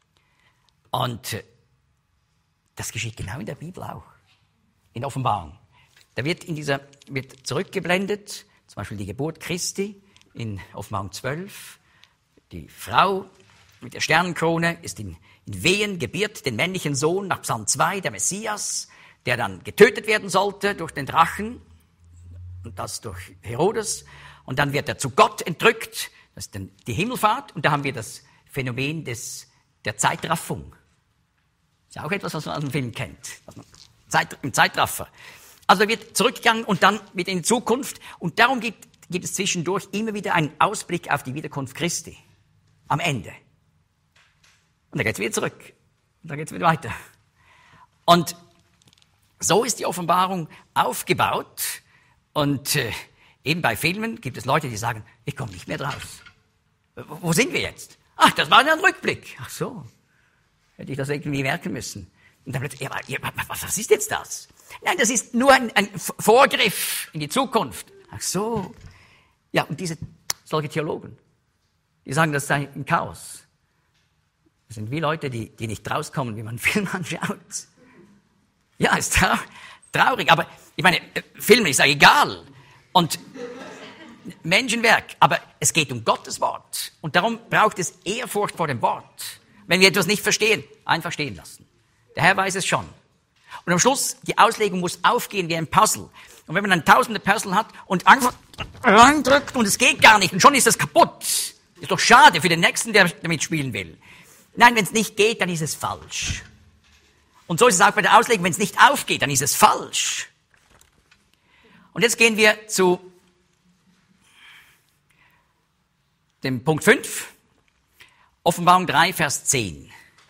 S1: Und das geschieht genau in der Bibel auch. In der Offenbarung. Da wird zurückgeblendet, zum Beispiel die Geburt Christi in Offenbarung 12. Die Frau mit der Sternenkrone ist in Wehen, gebiert den männlichen Sohn nach Psalm 2, der Messias, der dann getötet werden sollte durch den Drachen und das durch Herodes. Und dann wird er zu Gott entrückt, das ist dann die Himmelfahrt. Und da haben wir das Phänomen der Zeitraffung. Das ist ja auch etwas, was man aus dem Film kennt. Im Zeitraffer. Also er wird zurückgegangen und dann wieder in die Zukunft. Und darum gibt es zwischendurch immer wieder einen Ausblick auf die Wiederkunft Christi. Am Ende. Und dann geht es wieder zurück. Und dann geht es wieder weiter. Und so ist die Offenbarung aufgebaut. Und Eben bei Filmen gibt es Leute, die sagen, ich komme nicht mehr draus. Wo sind wir jetzt? Ach, das war ein Rückblick. Ach so, hätte ich das irgendwie merken müssen. Und dann plötzlich, was ist jetzt das? Nein, das ist nur ein Vorgriff in die Zukunft. Ach so. Ja, und solche Theologen, die sagen, das sei ein Chaos. Das sind wie Leute, die nicht rauskommen, wie man einen Film anschaut. Ja, ist traurig. Aber ich meine, Film ist ja egal. Und Menschenwerk. Aber es geht um Gottes Wort. Und darum braucht es Ehrfurcht vor dem Wort. Wenn wir etwas nicht verstehen, einfach stehen lassen. Der Herr weiß es schon. Und am Schluss, die Auslegung muss aufgehen wie ein Puzzle. Und wenn man dann tausende Puzzle hat und einfach reindrückt und es geht gar nicht und schon ist es kaputt. Ist doch schade für den Nächsten, der damit spielen will. Nein, wenn es nicht geht, dann ist es falsch. Und so ist es auch bei der Auslegung. Wenn es nicht aufgeht, dann ist es falsch. Und jetzt gehen wir zu dem Punkt 5. Offenbarung 3, Vers 10.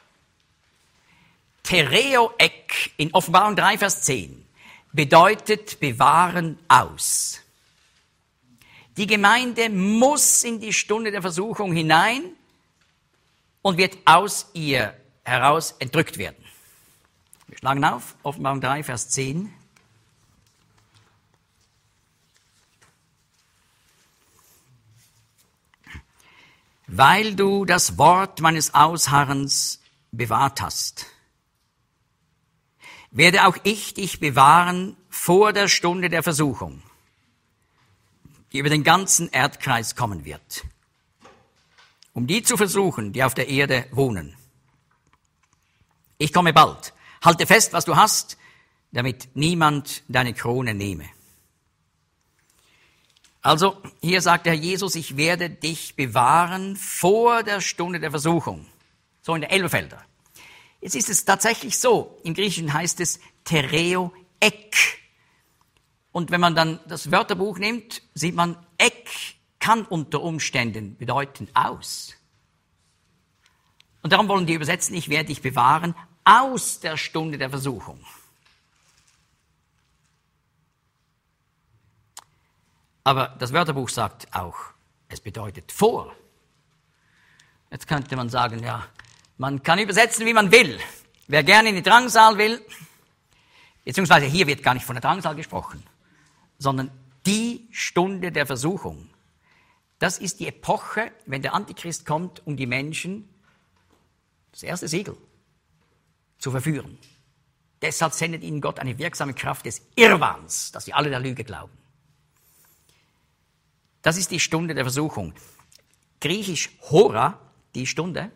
S1: Tereoek in Offenbarung 3, Vers 10 bedeutet bewahren aus. Die Gemeinde muss in die Stunde der Versuchung hinein und wird aus ihr heraus entrückt werden. Wir schlagen auf, Offenbarung 3, Vers 10. Weil du das Wort meines Ausharrens bewahrt hast, werde auch ich dich bewahren vor der Stunde der Versuchung, die über den ganzen Erdkreis kommen wird, um die zu versuchen, die auf der Erde wohnen. Ich komme bald. Halte fest, was du hast, damit niemand deine Krone nehme. Also, hier sagt der Herr Jesus, ich werde dich bewahren vor der Stunde der Versuchung. So in der Elberfelder. Jetzt ist es tatsächlich so, im Griechischen heißt es Tereoek. Und wenn man dann das Wörterbuch nimmt, sieht man, ek kann unter Umständen bedeuten aus. Und darum wollen die übersetzen, ich werde dich bewahren aus der Stunde der Versuchung. Aber das Wörterbuch sagt auch, es bedeutet vor. Jetzt könnte man sagen, ja, man kann übersetzen, wie man will. Wer gerne in die Drangsal will, beziehungsweise hier wird gar nicht von der Drangsal gesprochen, sondern die Stunde der Versuchung. Das ist die Epoche, wenn der Antichrist kommt, um die Menschen, das erste Siegel, zu verführen. Deshalb sendet ihnen Gott eine wirksame Kraft des Irrwahns, dass sie alle der Lüge glauben. Das ist die Stunde der Versuchung. Griechisch Hora, die Stunde.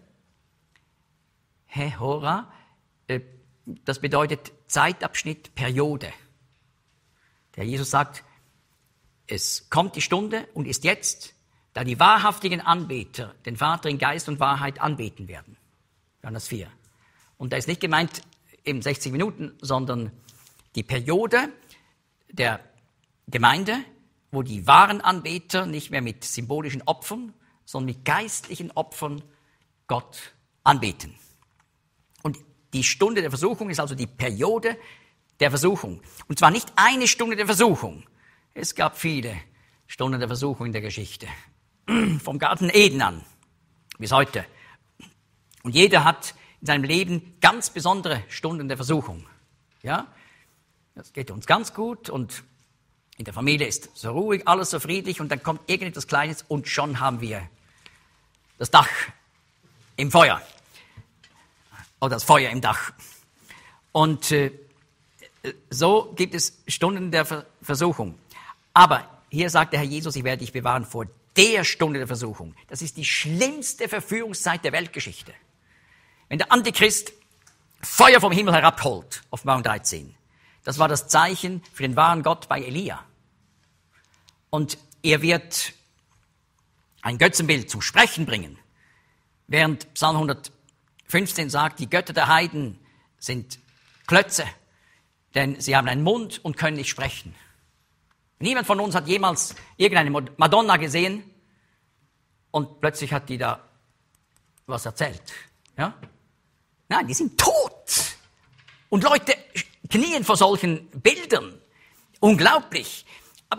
S1: Hora, das bedeutet Zeitabschnitt, Periode. Der Jesus sagt, es kommt die Stunde und ist jetzt, da die wahrhaftigen Anbeter den Vater in Geist und Wahrheit anbeten werden. Johannes 4. Und da ist nicht gemeint eben 60 Minuten, sondern die Periode der Gemeinde, wo die wahren Anbeter nicht mehr mit symbolischen Opfern, sondern mit geistlichen Opfern Gott anbeten. Und die Stunde der Versuchung ist also die Periode der Versuchung. Und zwar nicht eine Stunde der Versuchung. Es gab viele Stunden der Versuchung in der Geschichte. Vom Garten Eden an bis heute. Und jeder hat in seinem Leben ganz besondere Stunden der Versuchung. Ja? Das geht uns ganz gut und in der Familie ist so ruhig, alles so friedlich und dann kommt irgendetwas Kleines und schon haben wir das Dach im Feuer. Oder das Feuer im Dach. Und so gibt es Stunden der Versuchung. Aber hier sagt der Herr Jesus, ich werde dich bewahren vor der Stunde der Versuchung. Das ist die schlimmste Verführungszeit der Weltgeschichte. Wenn der Antichrist Feuer vom Himmel herabholt, Offenbarung 13, das war das Zeichen für den wahren Gott bei Elia. Und er wird ein Götzenbild zum Sprechen bringen, während Psalm 115 sagt, die Götter der Heiden sind Klötze, denn sie haben einen Mund und können nicht sprechen. Niemand von uns hat jemals irgendeine Madonna gesehen und plötzlich hat die da was erzählt. Ja? Nein, die sind tot. Und Leute knien vor solchen Bildern. Unglaublich. Aber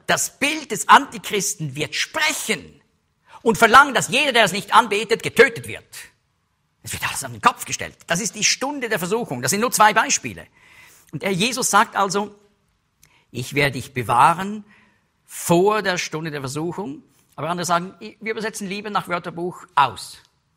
S1: das Bild des Antichristen wird sprechen und verlangen, dass jeder, der es nicht anbetet, getötet wird. Es wird alles an den Kopf gestellt. Das ist die Stunde der Versuchung. Das sind nur 2 Beispiele. Und der Jesus sagt also, ich werde dich bewahren vor der Stunde der Versuchung. Aber andere sagen, wir übersetzen lieber nach Wörterbuch aus.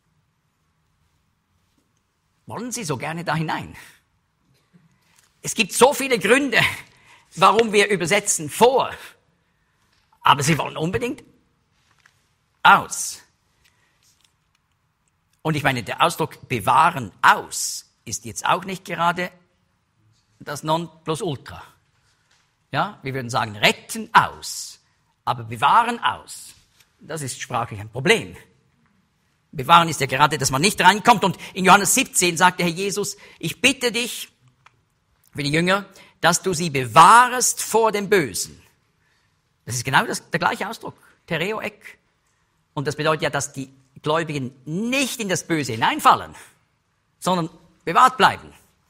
S1: Wollen Sie so gerne da hinein? Es gibt so viele Gründe, warum wir übersetzen vor. Aber Sie wollen unbedingt aus. Und ich meine, der Ausdruck bewahren aus ist jetzt auch nicht gerade das Nonplusultra. Ja, wir würden sagen retten aus, aber bewahren aus, das ist sprachlich ein Problem. Bewahren ist ja gerade, dass man nicht reinkommt. Und in Johannes 17 sagt der Herr Jesus, ich bitte dich, für die Jünger, dass du sie bewahrest vor dem Bösen. Das ist genau der gleiche Ausdruck, Tereo ek. Und das bedeutet ja, dass die Gläubigen nicht in das Böse hineinfallen, sondern bewahrt bleiben.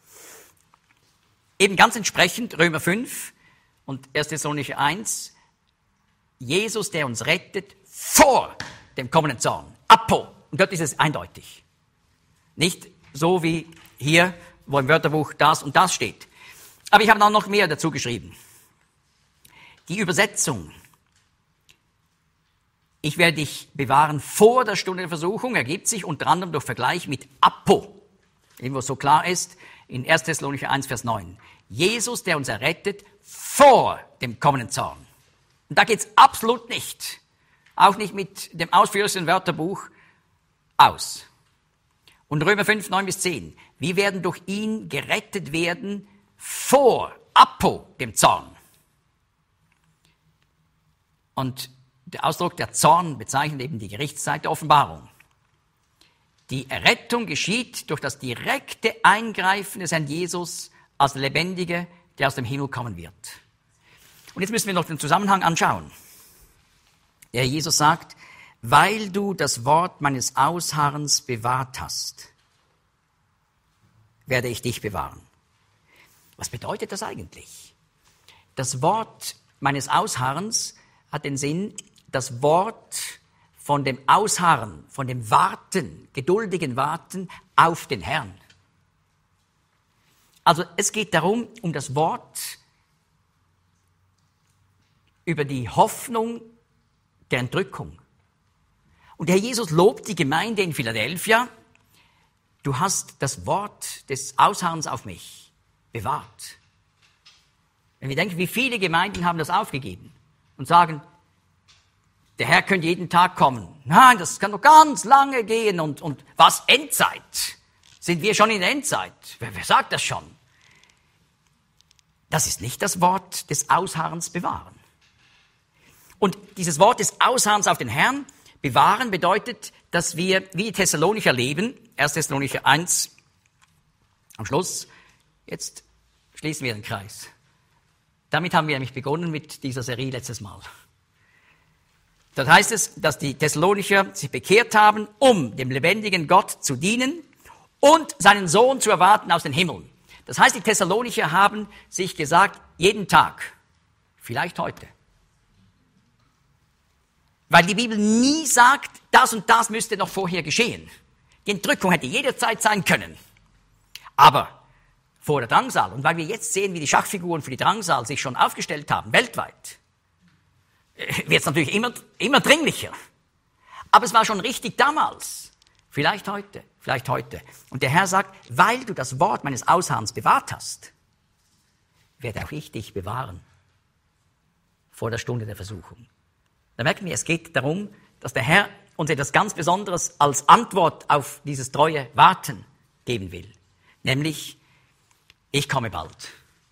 S1: Eben ganz entsprechend Römer 5 und 1. Thessalonicher 1, Jesus, der uns rettet vor dem kommenden Zorn. Apo. Und dort ist es eindeutig. Nicht so wie hier, wo im Wörterbuch das und das steht. Aber ich habe dann noch mehr dazu geschrieben. Die Übersetzung, ich werde dich bewahren vor der Stunde der Versuchung, ergibt sich unter anderem durch Vergleich mit Apo, wo es so klar ist, in 1. Thessalonicher 1, Vers 9. Jesus, der uns errettet vor dem kommenden Zorn. Und da geht es absolut nicht, auch nicht mit dem ausführlichen Wörterbuch, aus. Und Römer 5, 9 bis 10. Wir werden durch ihn gerettet werden vor Apo, dem Zorn. Und der Ausdruck der Zorn bezeichnet eben die Gerichtszeit der Offenbarung. Die Errettung geschieht durch das direkte Eingreifen des Herrn Jesus als der Lebendige, der aus dem Himmel kommen wird. Und jetzt müssen wir noch den Zusammenhang anschauen. Der Herr Jesus sagt, weil du das Wort meines Ausharrens bewahrt hast, werde ich dich bewahren. Was bedeutet das eigentlich? Das Wort meines Ausharrens hat den Sinn, das Wort von dem Ausharren, von dem Warten, geduldigen Warten auf den Herrn. Also es geht darum, um das Wort über die Hoffnung der Entrückung. Und der Herr Jesus lobt die Gemeinde in Philadelphia. Du hast das Wort des Ausharrens auf mich bewahrt. Wenn wir denken, wie viele Gemeinden haben das aufgegeben und sagen, der Herr könnte jeden Tag kommen. Nein, das kann noch ganz lange gehen. Und was, Endzeit? Sind wir schon in der Endzeit? Wer sagt das schon? Das ist nicht das Wort des Ausharrens bewahren. Und dieses Wort des Ausharrens auf den Herrn bewahren bedeutet, dass wir wie die Thessalonicher leben. 1. Thessalonicher 1 am Schluss. Jetzt schließen wir den Kreis. Damit haben wir nämlich begonnen mit dieser Serie letztes Mal. Dort heißt es, dass die Thessalonicher sich bekehrt haben, um dem lebendigen Gott zu dienen und seinen Sohn zu erwarten aus den Himmeln. Das heißt, die Thessalonicher haben sich gesagt, jeden Tag, vielleicht heute. Weil die Bibel nie sagt, das und das müsste noch vorher geschehen. Die Entrückung hätte jederzeit sein können. Aber vor der Drangsal, und weil wir jetzt sehen, wie die Schachfiguren für die Drangsal sich schon aufgestellt haben, weltweit, wird es natürlich immer dringlicher. Aber es war schon richtig damals. Vielleicht heute, vielleicht heute. Und der Herr sagt, weil du das Wort meines Ausharrens bewahrt hast, werde auch ich dich bewahren vor der Stunde der Versuchung. Da merken wir, es geht darum, dass der Herr uns etwas ganz Besonderes als Antwort auf dieses treue Warten geben will. Nämlich, ich komme bald.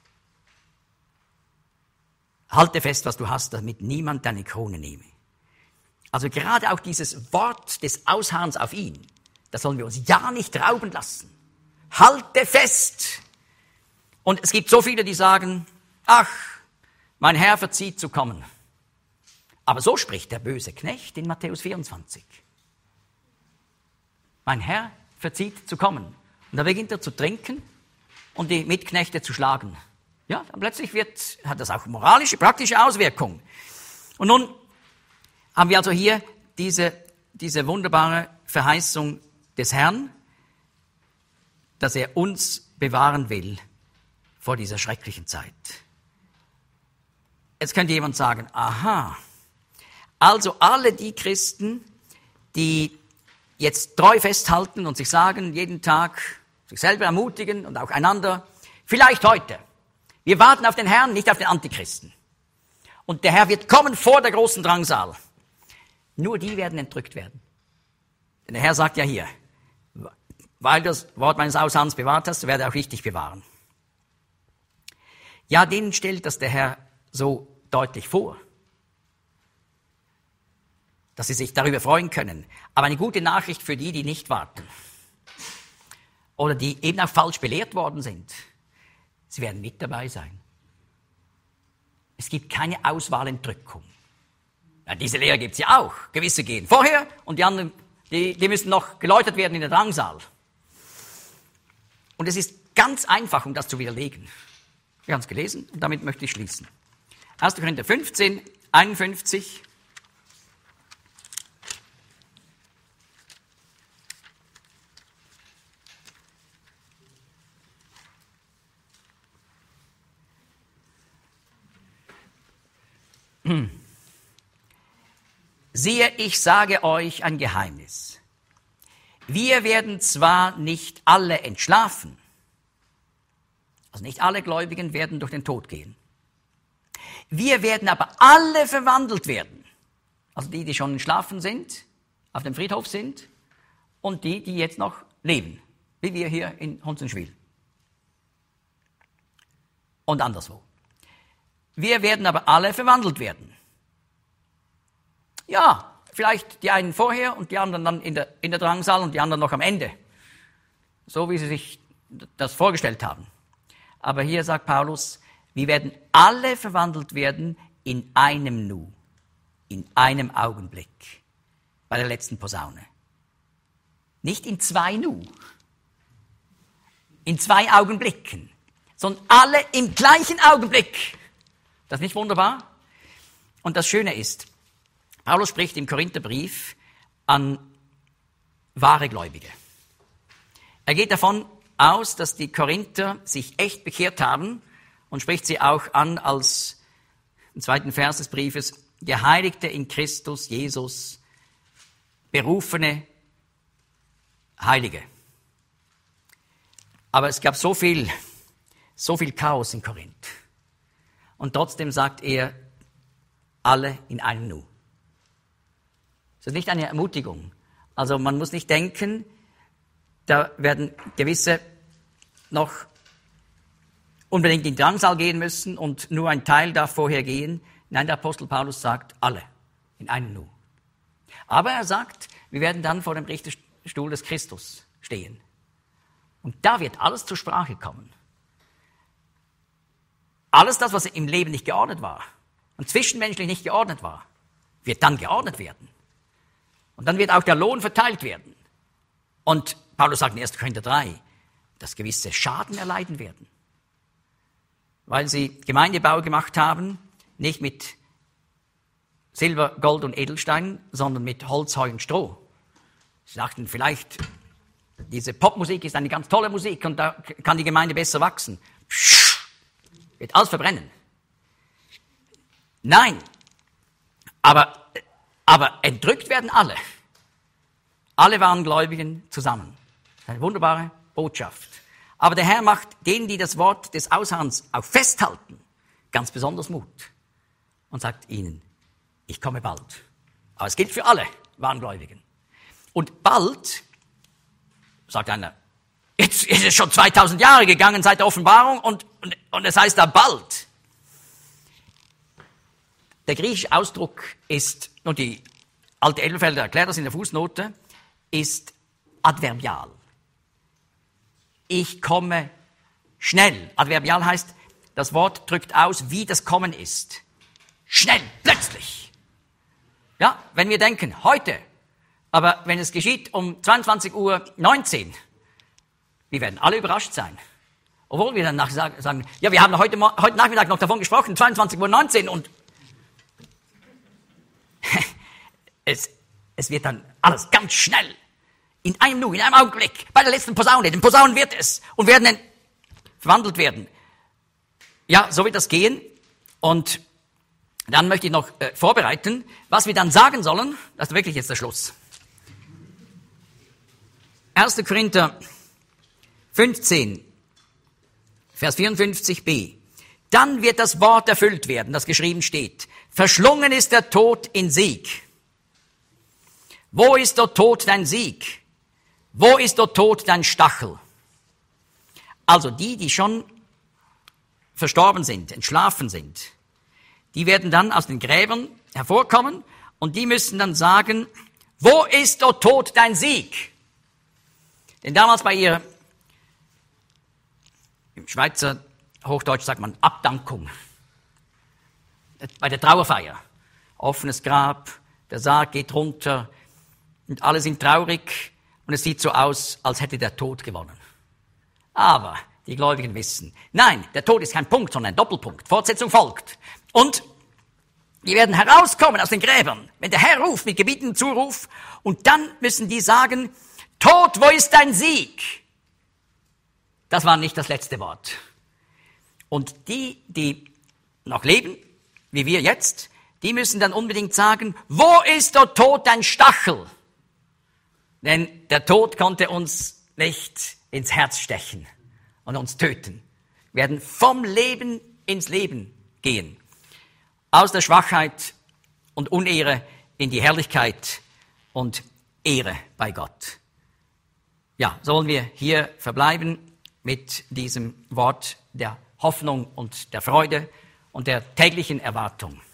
S1: Halte fest, was du hast, damit niemand deine Krone nehme. Also gerade auch dieses Wort des Ausharrens auf ihn, das sollen wir uns ja nicht rauben lassen. Halte fest! Und es gibt so viele, die sagen, ach, mein Herr verzieht zu kommen. Aber so spricht der böse Knecht in Matthäus 24. Mein Herr verzieht zu kommen. Und da beginnt er zu trinken und die Mitknechte zu schlagen. Ja, dann plötzlich hat das auch moralische, praktische Auswirkungen. Und nun haben wir also hier diese wunderbare Verheißung des Herrn, dass er uns bewahren will vor dieser schrecklichen Zeit. Jetzt könnte jemand sagen, aha, also alle die Christen, die jetzt treu festhalten und sich sagen, jeden Tag sich selber ermutigen und auch einander, vielleicht heute. Wir warten auf den Herrn, nicht auf den Antichristen. Und der Herr wird kommen vor der großen Drangsal. Nur die werden entrückt werden. Denn der Herr sagt ja hier, weil du das Wort meines Ausharrens bewahrt hast, werde auch ich dich bewahren. Ja, denen stellt das der Herr so deutlich vor, dass sie sich darüber freuen können. Aber eine gute Nachricht für die, die nicht warten oder die eben auch falsch belehrt worden sind. Sie werden mit dabei sein. Es gibt keine Auswahlentrückung. Ja, diese Lehre gibt es ja auch. Gewisse gehen vorher und die anderen, die müssen noch geläutert werden in der Drangsal. Und es ist ganz einfach, um das zu widerlegen. Wir haben es gelesen und damit möchte ich schließen. 1. Korinther 15, 51. Siehe, ich sage euch ein Geheimnis. Wir werden zwar nicht alle entschlafen, also nicht alle Gläubigen werden durch den Tod gehen. Wir werden aber alle verwandelt werden. Also die schon entschlafen sind, auf dem Friedhof sind und die jetzt noch leben, wie wir hier in Hunzenschwil und anderswo. Wir werden aber alle verwandelt werden. Ja, vielleicht die einen vorher und die anderen dann in der Drangsal und die anderen noch am Ende. So wie sie sich das vorgestellt haben. Aber hier sagt Paulus, wir werden alle verwandelt werden in einem Nu, in einem Augenblick, bei der letzten Posaune. Nicht in 2 Nu, in 2 Augenblicken, sondern alle im gleichen Augenblick. Das ist nicht wunderbar? Und das Schöne ist, Paulus spricht im Korintherbrief an wahre Gläubige. Er geht davon aus, dass die Korinther sich echt bekehrt haben und spricht sie auch an als im 2. Vers des Briefes, Geheiligte in Christus Jesus, berufene Heilige. Aber es gab so viel Chaos in Korinth. Und trotzdem sagt er, alle in einem Nu. Das ist nicht eine Ermutigung. Also man muss nicht denken, da werden gewisse noch unbedingt in die Drangsal gehen müssen und nur ein Teil darf vorher gehen. Nein, der Apostel Paulus sagt, alle in einem Nu. Aber er sagt, wir werden dann vor dem Richterstuhl des Christus stehen. Und da wird alles zur Sprache kommen. Alles das, was im Leben nicht geordnet war und zwischenmenschlich nicht geordnet war, wird dann geordnet werden. Und dann wird auch der Lohn verteilt werden. Und Paulus sagt in 1. Korinther 3, dass gewisse Schaden erleiden werden. Weil sie Gemeindebau gemacht haben, nicht mit Silber, Gold und Edelstein, sondern mit Holz, Heu und Stroh. Sie sagten vielleicht, diese Popmusik ist eine ganz tolle Musik und da kann die Gemeinde besser wachsen. Wird alles verbrennen. Nein, aber entrückt werden alle. Alle waren Gläubigen zusammen. Das ist eine wunderbare Botschaft. Aber der Herr macht denen, die das Wort des Ausharrens auch festhalten, ganz besonders Mut und sagt ihnen, ich komme bald. Aber es gilt für alle Wahrengläubigen. Und bald, sagt einer, jetzt ist es schon 2000 Jahre gegangen seit der Offenbarung und es heißt da bald. Der griechische Ausdruck ist, und die alte Elberfelder erklärt das in der Fußnote, ist adverbial. Ich komme schnell. Adverbial heißt, das Wort drückt aus, wie das Kommen ist. Schnell, plötzlich. Ja, wenn wir denken, heute, aber wenn es geschieht um 22:19 Uhr, wir werden alle überrascht sein. Obwohl wir dann sagen, ja, wir haben heute Nachmittag noch davon gesprochen, 22:19 Uhr und es wird dann alles ganz schnell, in einem Nu, in einem Augenblick, bei der letzten Posaune, den Posaunen wird es und werden dann verwandelt werden. Ja, so wird das gehen. Und dann möchte ich noch vorbereiten, was wir dann sagen sollen. Das ist wirklich jetzt der Schluss. 1. Korinther 15, Vers 54b. Dann wird das Wort erfüllt werden, das geschrieben steht. Verschlungen ist der Tod in Sieg. Wo ist, o Tod, dein Sieg? Wo ist, o Tod, dein Stachel? Also die schon verstorben sind, entschlafen sind, die werden dann aus den Gräbern hervorkommen und die müssen dann sagen, wo ist, o Tod, dein Sieg? Denn damals im Schweizer Hochdeutsch sagt man Abdankung, bei der Trauerfeier, offenes Grab, der Sarg geht runter und alle sind traurig und es sieht so aus, als hätte der Tod gewonnen. Aber die Gläubigen wissen, nein, der Tod ist kein Punkt, sondern ein Doppelpunkt. Fortsetzung folgt. Und die werden herauskommen aus den Gräbern, wenn der Herr ruft mit gebietendem Zuruf. Und dann müssen die sagen, Tod, wo ist dein Sieg? Das war nicht das letzte Wort. Und die noch leben, wie wir jetzt, die müssen dann unbedingt sagen, wo ist, o Tod, dein Stachel? Denn der Tod konnte uns nicht ins Herz stechen und uns töten. Wir werden vom Leben ins Leben gehen. Aus der Schwachheit und Unehre in die Herrlichkeit und Ehre bei Gott. Ja, sollen wir hier verbleiben mit diesem Wort der Hoffnung und der Freude und der täglichen Erwartung.